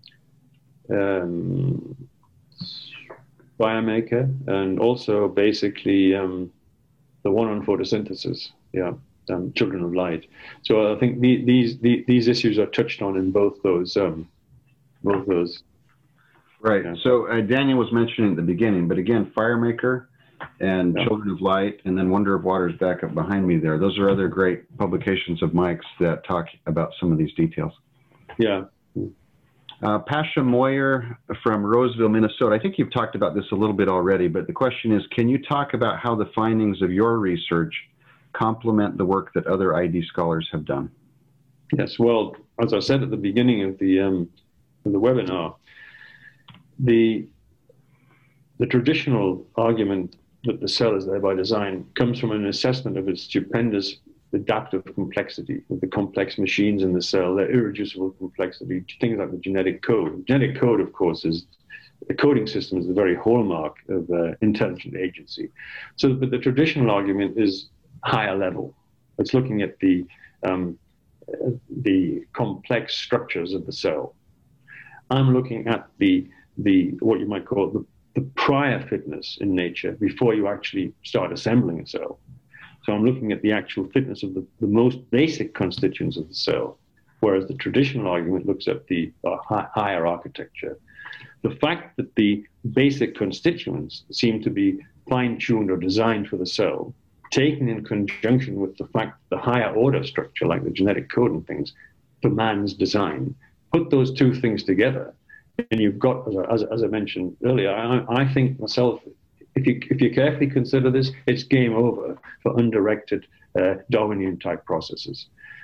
um, Biomaker, and also basically um, the one on photosynthesis, yeah, um, Children of Light. So I think the, these the, these issues are touched on in both those um, both those. Right. Yeah. So uh, Daniel was mentioning at the beginning, but again, Firemaker and yeah. Children of Light, and then Wonder of Waters back up behind me there. Those are other great publications of Mike's that talk about some of these details. Yeah. Uh, Pasha Moyer from Roseville, Minnesota. I think you've talked about this a little bit already, but the question is, can you talk about how the findings of your research complement the work that other I D scholars have done? Yes, well, as I said at the beginning of the, um, of the webinar, the, the traditional argument that the cell is there by design comes from an assessment of its stupendous adaptive complexity of the complex machines in the cell, their irreducible complexity, things like the genetic code. Genetic code, of course, is the coding system is the very hallmark of uh, intelligent agency. So, but the traditional argument is higher level. It's looking at the um, uh, the complex structures of the cell. I'm looking at the the what you might call the, the prior fitness in nature before you actually start assembling a cell. So I'm looking at the actual fitness of the, the most basic constituents of the cell, whereas the traditional argument looks at the uh, high, higher architecture. The fact that the basic constituents seem to be fine-tuned or designed for the cell, taken in conjunction with the fact that the higher order structure, like the genetic code and things, demands design, put those two things together, and you've got, as I, as, as I mentioned earlier, I, I think myself, If you, if you carefully consider this, it's game over for undirected uh, Darwinian-type processes.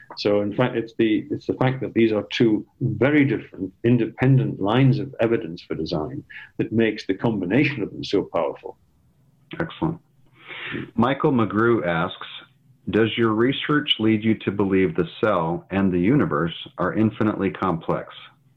So in fact, it's the, it's the fact that these are two very different, independent lines of evidence for design that makes the combination of them so powerful. Excellent. Michael McGrew asks, does your research lead you to believe the cell and the universe are infinitely complex?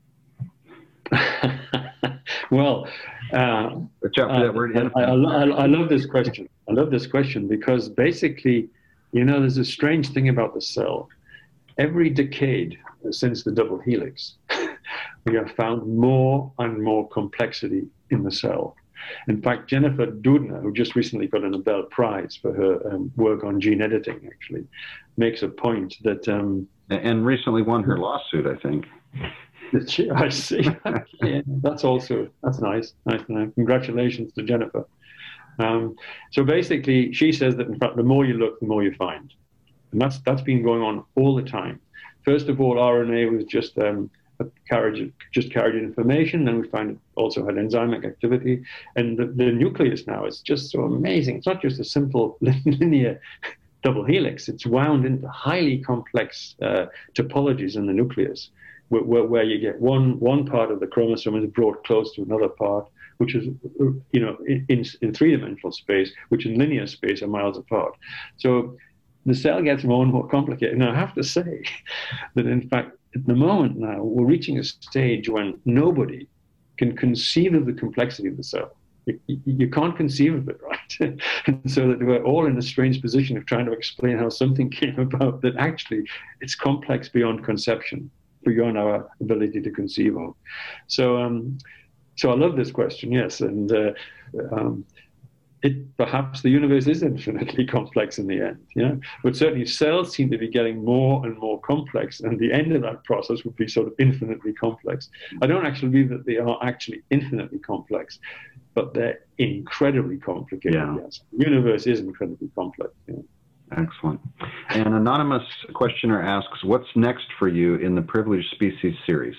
Well, uh, Watch out for that word. I, I, I, I love this question. I love this question because basically, you know, there's a strange thing about the cell. Every decade since the double helix, we have found more and more complexity in the cell. In fact, Jennifer Doudna, who just recently got a Nobel Prize for her um, work on gene editing, actually, makes a point that... Um, and recently won her lawsuit, I think. That she, I see. Yeah, that's also, that's nice. Nice to know. Congratulations to Jennifer. Um, so basically, she says that, in fact, the more you look, the more you find. And that's, that's been going on all the time. First of all, R N A was just... Um, Carried, just carried information, and we find it also had enzymic activity. And the, the nucleus now is just so amazing. It's not just a simple linear double helix. It's wound into highly complex uh, topologies in the nucleus, where, where, where you get one, one part of the chromosome is brought close to another part, which is, you know, in, in three-dimensional space, which in linear space are miles apart. So the cell gets more and more complicated. And I have to say that, in fact, at the moment now, we're reaching a stage when nobody can conceive of the complexity of the cell. You, you can't conceive of it, right? And so that we're all in a strange position of trying to explain how something came about that actually it's complex beyond conception, beyond our ability to conceive of. So, um, so I love this question, yes. And uh, um, it, perhaps the universe is infinitely complex in the end, yeah. But certainly cells seem to be getting more and more complex, and the end of that process would be sort of infinitely complex. I don't actually believe that they are actually infinitely complex, but they're incredibly complicated. Yeah. Yes, the universe is incredibly complex. Yeah. Excellent. An anonymous questioner asks, "What's next for you in the Privileged Species series?"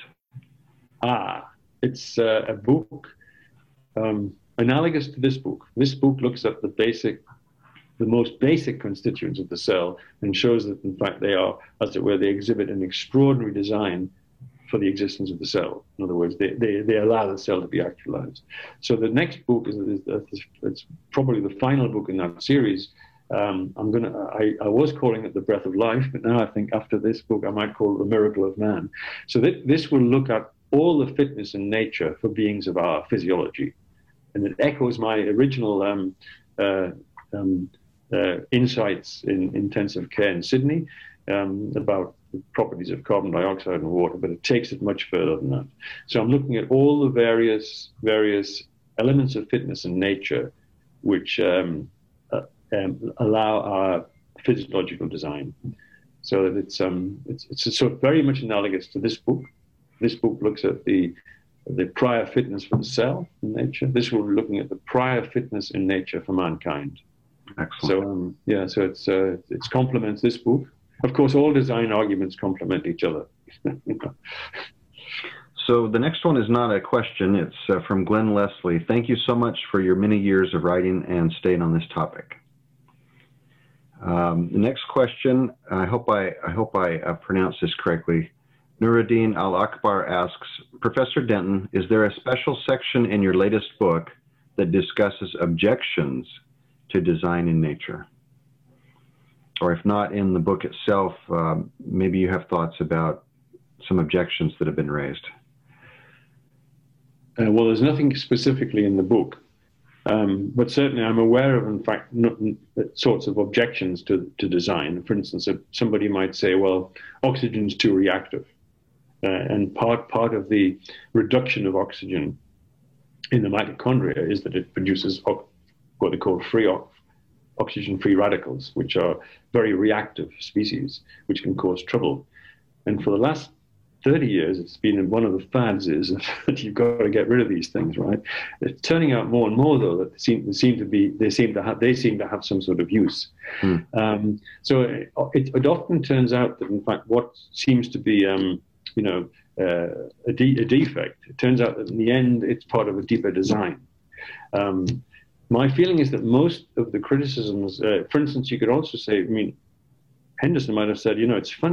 Ah, it's uh, a book. Um, Analogous to this book. This book looks at the basic, the most basic constituents of the cell and shows that, in fact, they are, as it were, they exhibit an extraordinary design for the existence of the cell. In other words, they, they, they allow the cell to be actualized. So the next book is, is, is it's probably the final book in that series. Um, I'm gonna, I, I was calling it The Breath of Life, but now I think after this book, I might call it The Miracle of Man. So th this will look at all the fitness in nature for beings of our physiology. And it echoes my original um, uh, um, uh, insights in intensive care in Sydney um, about the properties of carbon dioxide and water, but it takes it much further than that. So I'm looking at all the various various elements of fitness in nature which um, uh, um, allow our physiological design. So that it's, um, it's, it's sort of very much analogous to this book. This book looks at the the prior fitness for the cell in nature. This will be looking at the prior fitness in nature for mankind. Excellent. So um, yeah, so it's uh, it's complements this book. Of course, all design arguments complement each other. So the next one is not a question. It's uh, from Glenn Leslie. Thank you so much for your many years of writing and staying on this topic. Um, the next question, I hope I, I hope I uh, pronounced this correctly. Nuruddin Al-Akbar asks, Professor Denton, is there a special section in your latest book that discusses objections to design in nature? Or if not in the book itself, um, maybe you have thoughts about some objections that have been raised. Uh, well, there's nothing specifically in the book, um, but certainly I'm aware of, in fact, not, sorts of objections to, to design. For instance, if somebody might say, well, oxygen's too reactive. Uh, and part, part of the reduction of oxygen in the mitochondria is that it produces what they call free oxygen-free radicals, which are very reactive species, which can cause trouble. And for the last thirty years, it's been one of the fads is that you've got to get rid of these things, right? It's turning out more and more, though, that they seem, they seem to be, they seem to have, they seem to have some sort of use. Hmm. Um, so it, it often turns out that, in fact, what seems to be um, you know, uh, a, de a defect. It turns out that in the end, it's part of a deeper design. Um, my feeling is that most of the criticisms, uh, for instance, you could also say, I mean, Henderson might have said, you know, it's funny,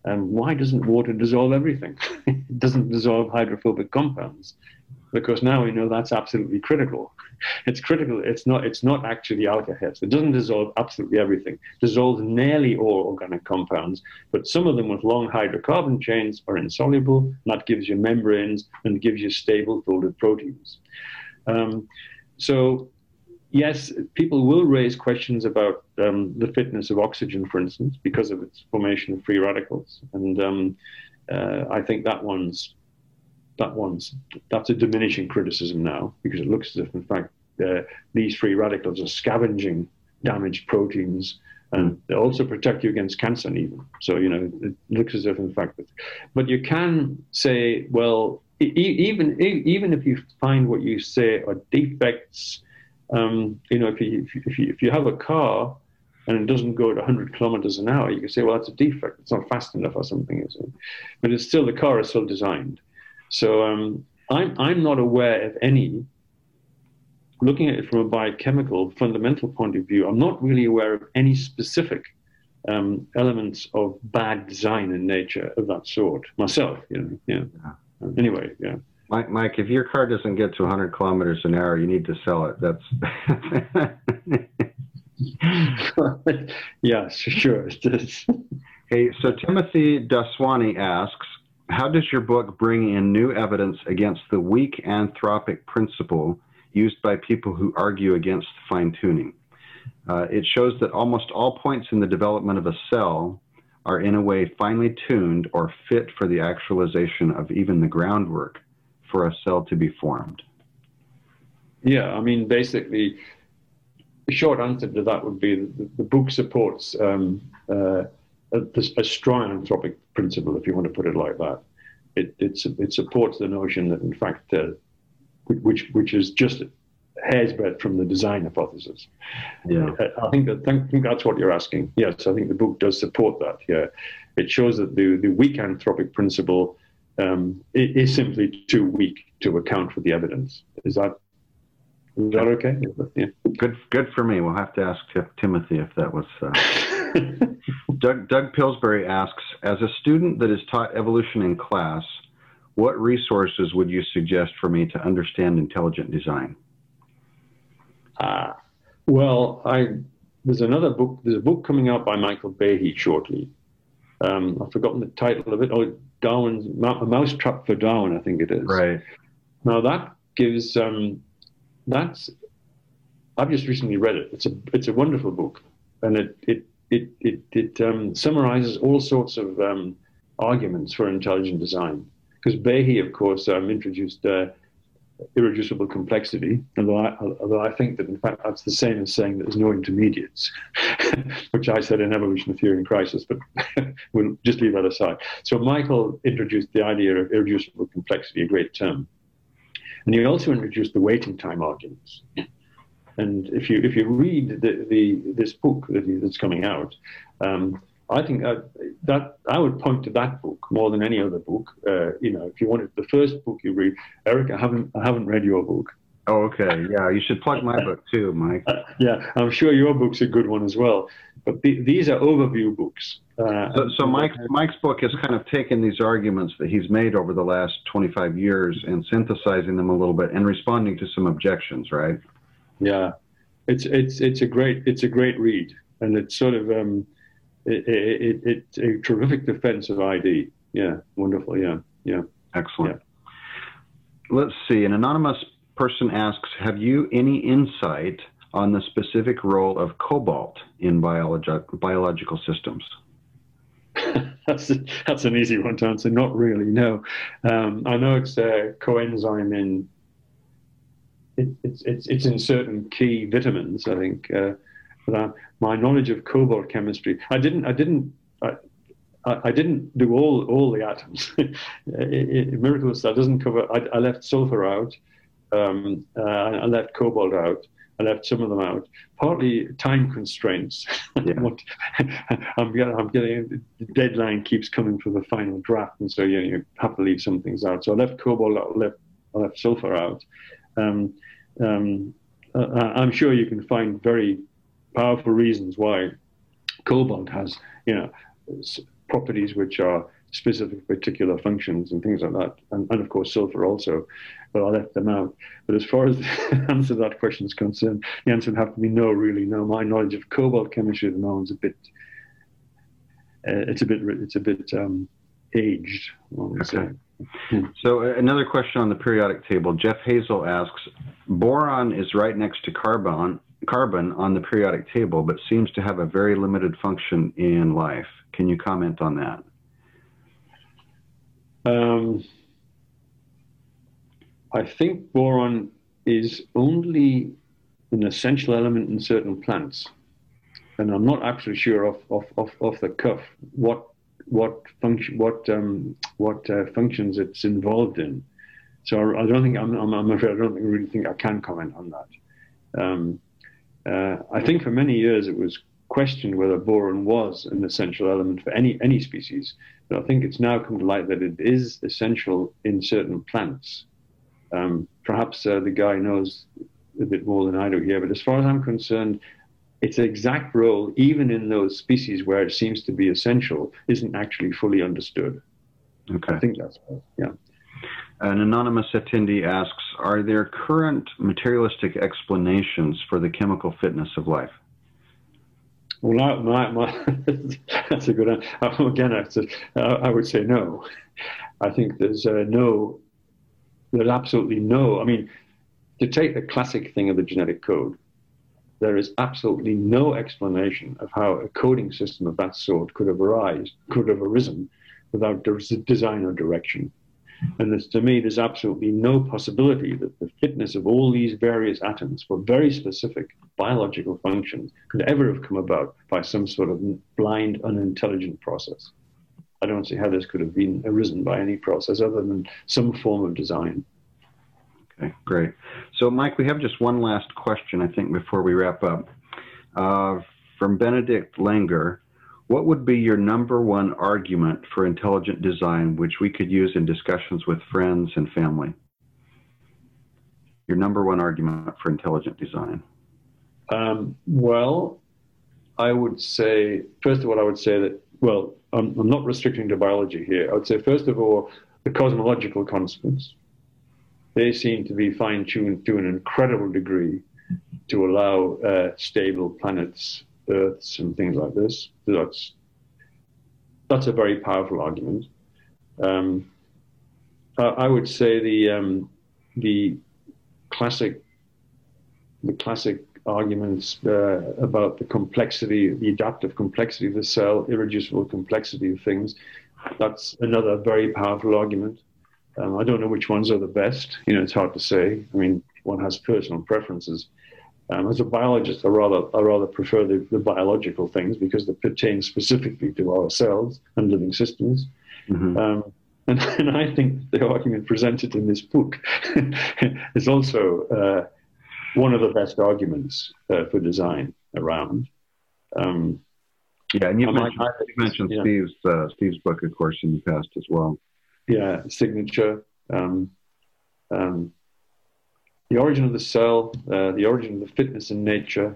Um, why doesn't water dissolve everything? It doesn't dissolve hydrophobic compounds, because now we know that's absolutely critical. It's critical. It's not. It's not actually alkahets. It doesn't dissolve absolutely everything. It dissolves nearly all organic compounds, but some of them with long hydrocarbon chains are insoluble. And that gives you membranes and gives you stable folded proteins. Um, so. Yes, people will raise questions about um, the fitness of oxygen, for instance, because of its formation of free radicals, and um, uh, I think that one's that one's that's a diminishing criticism now, because it looks as if, in fact, uh, these free radicals are scavenging damaged proteins, and they also protect you against cancer, even. So, you know, it looks as if, in fact, but you can say, well, e even e even if you find what you say are defects. Um, you know, if you, if, you, if you have a car and it doesn't go at one hundred kilometers an hour, you can say, well, that's a defect. It's not fast enough or something. Is it? But it's still, the car is still designed. So um, I'm, I'm not aware of any, looking at it from a biochemical fundamental point of view, I'm not really aware of any specific um, elements of bad design in nature of that sort myself, you know, yeah. yeah. Anyway, yeah. Mike, Mike, if your car doesn't get to one hundred kilometers an hour, you need to sell it. That's yeah, sure. Hey, so Timothy Daswani asks, how does your book bring in new evidence against the weak anthropic principle used by people who argue against fine-tuning? Uh, it shows that almost all points in the development of a cell are in a way finely tuned or fit for the actualization of even the groundwork for a cell to be formed. Yeah, I mean, basically, the short answer to that would be the, the book supports um, uh, a, a strong anthropic principle, if you want to put it like that. It, it, it supports the notion that, in fact, uh, which, which is just a hair's breadth from the design hypothesis. Yeah. I think, that, I think that's what you're asking. Yes, I think the book does support that. Yeah, it shows that the, the weak anthropic principle Um, it is simply too weak to account for the evidence. Is that is that okay? Yeah. Good, good for me. We'll have to ask Timothy if that was. Uh... Doug, Doug Pillsbury asks, as a student that is taught evolution in class, what resources would you suggest for me to understand intelligent design? Ah, well, I there's another book. There's a book coming out by Michael Behe shortly. Um, I've forgotten the title of it. Oh, Darwin's A Mousetrap for Darwin, I think it is. Right. Now that gives um, that's. I've just recently read it. It's a it's a wonderful book, and it it it it, it um, summarizes all sorts of um, arguments for intelligent design. Because Behe, of course, um, introduced uh, irreducible complexity, although I, although I think that, in fact, that's the same as saying that there's no intermediates, which I said in Evolution Theory in Crisis, but we'll just leave that aside. So Michael introduced the idea of irreducible complexity, a great term. And he also introduced the waiting time arguments. And if you if you read the, the this book that he, that's coming out, um, I think that, that I would point to that book more than any other book. Uh, you know, if you wanted the first book you read, Eric, I haven't I haven't read your book. Oh, okay. Yeah, you should plug my book too, Mike. Uh, yeah, I'm sure your book's a good one as well. But the, these are overview books. Uh, so so Mike, Mike's book has kind of taken these arguments that he's made over the last twenty-five years and synthesizing them a little bit and responding to some objections, right? Yeah, it's it's it's a great it's a great read, and it's sort of um, it, it, it, it's a terrific defense of I D. Yeah, wonderful. Yeah, yeah, excellent. Yeah. Let's see. An anonymous person asks, have you any insight on the specific role of cobalt in biologi biological systems? that's, a, that's an easy one to answer. Not really, no. Um, I know it's a coenzyme in, it, it's, it's, it's in certain key vitamins, I think. Uh, but I, my knowledge of cobalt chemistry, I didn't, I didn't, I, I didn't do all, all the atoms. it, it, Miracle Cell doesn't cover, I, I left sulfur out. Um, uh, I left cobalt out. I left some of them out. Partly time constraints. Yeah. I'm getting, I'm getting, the deadline keeps coming for the final draft, and so you, know, you have to leave some things out. So I left cobalt out, I left, I left sulfur out. Um, um, uh, I'm sure you can find very powerful reasons why cobalt has, you know, properties which are specific to particular functions and things like that, and, and of course sulfur also, but I left them out. But as far as the answer to that question is concerned, the answer would have to be no, really, no. My knowledge of cobalt chemistry at the moment is a bit, uh, it's a bit, it's a bit um, aged, I would say. Okay. So uh, another question on the periodic table. Jeff Hazel asks, boron is right next to carbon, carbon on the periodic table, but seems to have a very limited function in life. Can you comment on that? Um, I think boron is only an essential element in certain plants, and I'm not absolutely sure off off off, off the cuff what what function what um, what uh, functions it's involved in. So I, I don't think I'm, I'm, I'm afraid I don't think, really think I can comment on that. Um, uh, I think for many years it was questioned whether boron was an essential element for any any species, but I think it's now come to light that it is essential in certain plants. Um, perhaps uh, the guy knows a bit more than I do here, but as far as I'm concerned, its exact role, even in those species where it seems to be essential, isn't actually fully understood. Okay. I think that's right. Yeah. An anonymous attendee asks, are there current materialistic explanations for the chemical fitness of life? Well, I, my, my, that's a good answer. Again, I, I would say no. I think there's uh, no, there's absolutely no, I mean, to take the classic thing of the genetic code, there is absolutely no explanation of how a coding system of that sort could have arisen, could have arisen without design or direction. And there's, to me, there's absolutely no possibility that the fitness of all these various atoms for very specific biological functions could ever have come about by some sort of blind, unintelligent process. I don't see how this could have been arisen by any process other than some form of design. Okay, great. So, Mike, we have just one last question, I think, before we wrap up. Uh, from Benedict Langer, what would be your number one argument for intelligent design, which we could use in discussions with friends and family? Your number one argument for intelligent design. Um, well, I would say, first of all, I would say that, well, I'm, I'm not restricting to biology here. I would say, first of all, the cosmological constants. They seem to be fine-tuned to an incredible degree to allow uh, stable planets, Earths, and things like this. That's, that's a very powerful argument. Um, I, I would say the, um, the classic, the classic arguments uh, about the complexity, the adaptive complexity of the cell, irreducible complexity of things, that's another very powerful argument. Um, I don't know which ones are the best. You know, it's hard to say. I mean, one has personal preferences. Um, as a biologist, I rather I rather prefer the, the biological things because they pertain specifically to our cells and living systems. Mm-hmm. um, and, and I think the argument presented in this book is also uh, one of the best arguments uh, for design around. Um, yeah, and you mentioned, I, you mentioned yeah. Steve's uh, Steve's book, of course, in the past as well. Yeah, signature, um, um, the origin of the cell, uh, the origin of the fitness in nature.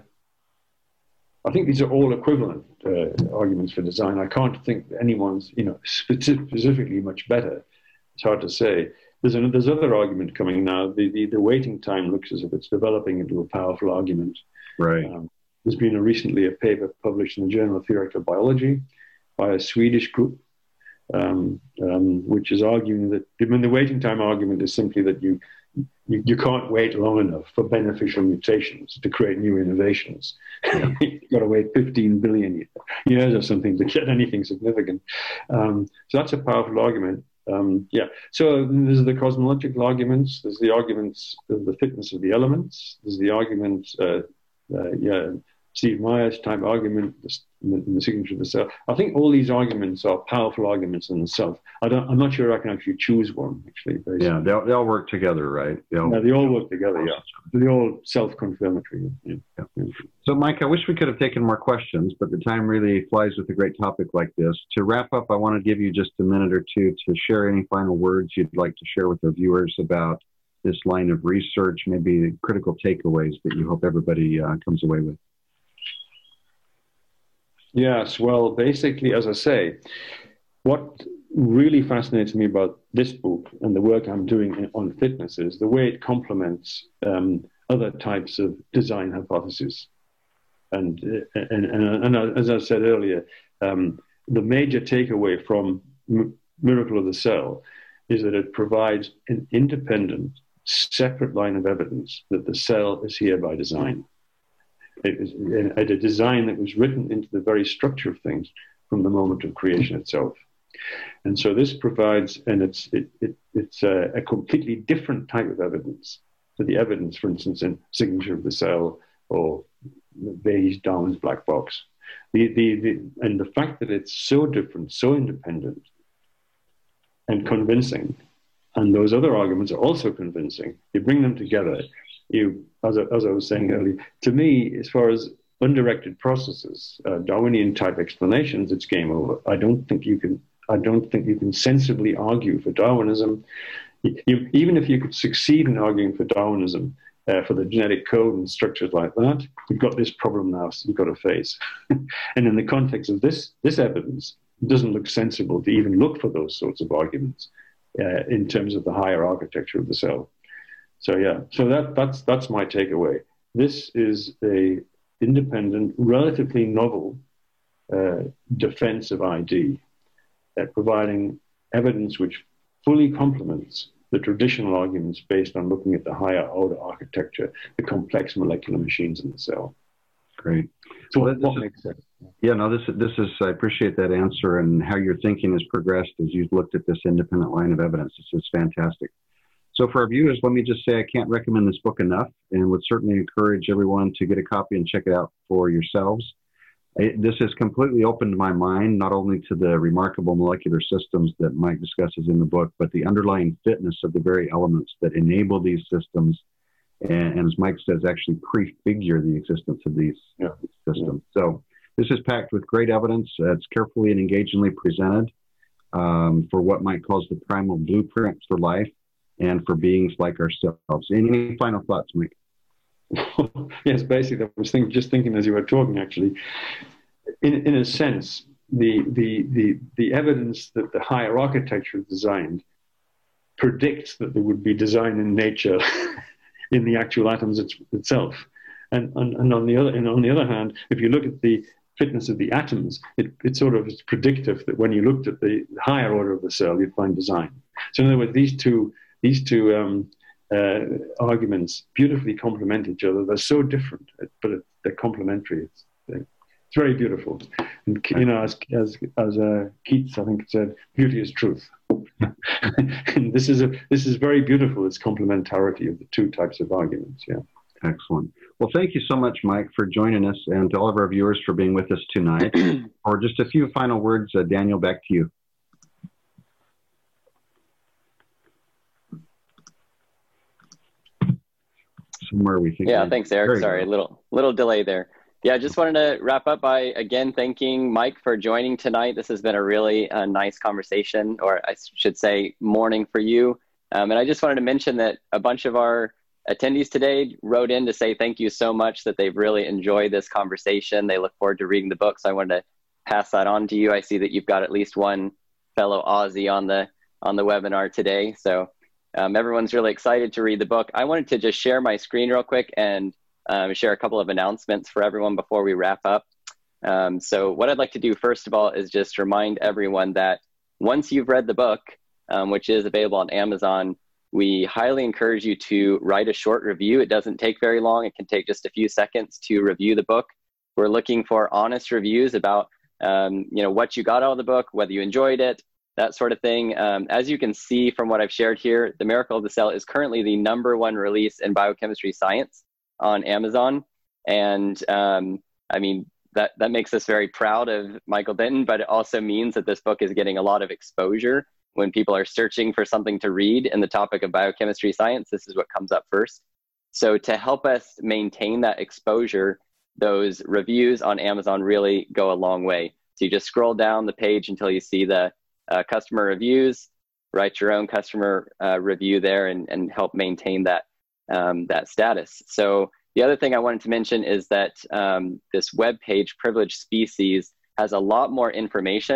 I think these are all equivalent uh, arguments for design. I can't think that anyone's, you know, specifically much better. It's hard to say. There's another, there's other argument coming now. The, the the waiting time looks as if it's developing into a powerful argument. Right. Um, there's been a, recently a paper published in the Journal of Theoretical Biology by a Swedish group. Um, um, which is arguing that, I mean, the waiting time argument is simply that you, you you can't wait long enough for beneficial mutations to create new innovations. You've got to wait fifteen billion years or something to get anything significant. Um, so that's a powerful argument. Um, yeah. So there's the cosmological arguments. There's the arguments of the fitness of the elements. There's the argument, uh, uh, yeah, Steve Myers type argument in the, in the signature of the cell. I think all these arguments are powerful arguments in themselves. I don't, I'm not sure I can actually choose one, actually. Basically. Yeah, they'll, they'll work together, right? They'll, yeah, they all work together, yeah. They're all self-confirmatory. Yeah. Yeah. So, Mike, I wish we could have taken more questions, but the time really flies with a great topic like this. To wrap up, I want to give you just a minute or two to share any final words you'd like to share with our viewers about this line of research, maybe critical takeaways that you hope everybody uh, comes away with. Yes, well, basically, as I say, what really fascinates me about this book and the work I'm doing on fitness is the way it complements um, other types of design hypotheses. And, and, and, and as I said earlier, um, the major takeaway from M- Miracle of the Cell is that it provides an independent, separate line of evidence that the cell is here by design. It is a design that was written into the very structure of things from the moment of creation itself. And so this provides, and it's, it, it, it's a, a completely different type of evidence to the evidence, for instance, in Signature of the Cell or Bayes Darwin's black box. The, the, the, and the fact that it's so different, so independent and convincing, and those other arguments are also convincing, you bring them together, you, as I, as I was saying earlier, to me, as far as undirected processes, uh, Darwinian type explanations, it's game over. I don't think you can, I don't think you can sensibly argue for Darwinism. You, even if you could succeed in arguing for Darwinism, uh, for the genetic code and structures like that, you've got this problem now so you've got to face. And in the context of this, this evidence, it doesn't look sensible to even look for those sorts of arguments uh, in terms of the higher architecture of the cell. So yeah, so that, that's, that's my takeaway. This is a independent, relatively novel uh, defense of I D, uh, providing evidence which fully complements the traditional arguments based on looking at the higher order architecture, the complex molecular machines in the cell. Great. So well, what, what is, makes sense? Yeah, no, this, this is, I appreciate that answer and how your thinking has progressed as you've looked at this independent line of evidence. This is fantastic. So for our viewers, let me just say I can't recommend this book enough and would certainly encourage everyone to get a copy and check it out for yourselves. It, this has completely opened my mind, not only to the remarkable molecular systems that Mike discusses in the book, but the underlying fitness of the very elements that enable these systems. And, and as Mike says, actually prefigure the existence of these yeah. systems. So this is packed with great evidence. Uh, it's carefully and engagingly presented um, for what Mike calls the primal blueprint for life and for beings like ourselves. Any final thoughts, Mike? Yes, basically, I was think, just thinking as you were talking, actually, in, in a sense, the, the, the, the evidence that the higher architecture is designed predicts that there would be design in nature in the actual atoms it's, itself. And, and, and, on the other, and on the other hand, if you look at the fitness of the atoms, it, it sort of is predictive that when you looked at the higher order of the cell, you'd find design. So in other words, these two, these two um, uh, arguments beautifully complement each other. They're so different, but it, they're complementary. It's, it's very beautiful. And, you know, as, as, as uh, Keats, I think, said, beauty is truth. And this is, a, this is very beautiful, its complementarity of the two types of arguments, yeah. Excellent. Well, thank you so much, Mike, for joining us, and to all of our viewers for being with us tonight. For just a few final words, uh, Daniel, back to you. Somewhere we think. Yeah, thanks, Eric. Sorry, a little, little delay there. Yeah, I just wanted to wrap up by, again, thanking Mike for joining tonight. This has been a really uh, nice conversation, or I should say morning for you. Um, and I just wanted to mention that a bunch of our attendees today wrote in to say thank you so much, that they've really enjoyed this conversation. They look forward to reading the book. So I wanted to pass that on to you. I see that you've got at least one fellow Aussie on the, on the webinar today. So um, everyone's really excited to read the book. I wanted to just share my screen real quick and Um, share a couple of announcements for everyone before we wrap up. Um, so what I'd like to do first of all is just remind everyone that once you've read the book, um, which is available on Amazon, we highly encourage you to write a short review. It doesn't take very long. It can take just a few seconds to review the book. We're looking for honest reviews about um, you know, what you got out of the book, whether you enjoyed it, that sort of thing. Um, as you can see from what I've shared here, The Miracle of the Cell is currently the number one release in biochemistry science on Amazon. And um, I mean, that, that makes us very proud of Michael Denton, but it also means that this book is getting a lot of exposure. When people are searching for something to read in the topic of biochemistry science, this is what comes up first. So to help us maintain that exposure, those reviews on Amazon really go a long way. So you just scroll down the page until you see the uh, customer reviews, write your own customer uh, review there and, and help maintain that Um, that status. So the other thing I wanted to mention is that um, this web page, Privileged Species, has a lot more information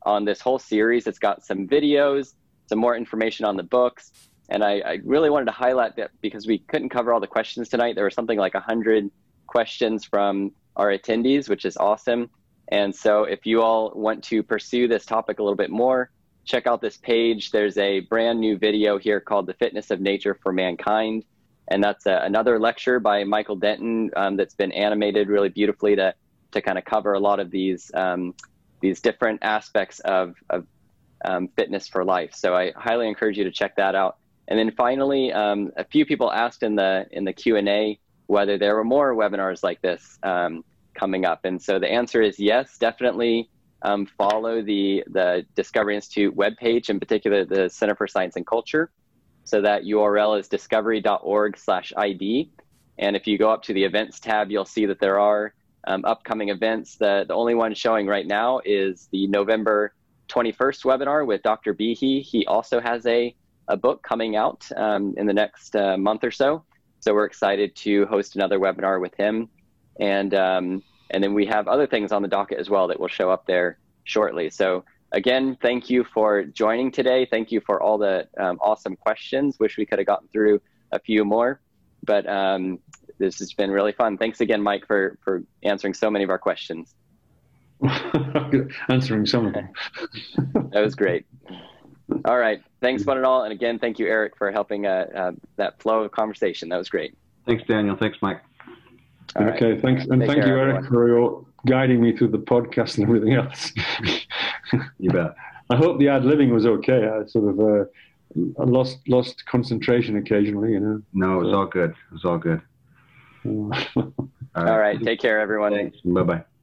on this whole series. It's got some videos, some more information on the books. And I, I really wanted to highlight that because we couldn't cover all the questions tonight. There were something like one hundred questions from our attendees, which is awesome. And so if you all want to pursue this topic a little bit more, check out this page. There's a brand new video here called The Fitness of Nature for Mankind. And that's a, another lecture by Michael Denton um, that's been animated really beautifully to, to kind of cover a lot of these, um, these different aspects of, of um, fitness for life. So I highly encourage you to check that out. And then finally, um, a few people asked in the in the Q and A whether there were more webinars like this um, coming up. And so the answer is yes, definitely um, follow the, the Discovery Institute webpage, in particular the Center for Science and Culture. So that U R L is discovery dot org slash I D. And if you go up to the events tab, you'll see that there are um, upcoming events. The, the only one showing right now is the November twenty-first webinar with Doctor Behe. He also has a a book coming out um, in the next uh, month or so. So we're excited to host another webinar with him. And, um, and then we have other things on the docket as well that will show up there shortly. So again, thank you for joining today. Thank you for all the um, awesome questions. Wish we could have gotten through a few more, but um, this has been really fun. Thanks again, Mike, for, for answering so many of our questions. Answering some of them. That was great. All right. Thanks, one and all. And again, thank you, Eric, for helping uh, uh, that flow of conversation. That was great. Thanks, Daniel. Thanks, Mike. All okay. Right. Thanks. And Take thank care, you, Eric, everyone. for your guiding me through the podcast and everything else. You bet. I hope the ad-libbing was okay. I sort of uh, I lost lost concentration occasionally, you know. No, it was so. all good. It was all good. all, right. all right. Take care, everyone. Thanks. Bye-bye.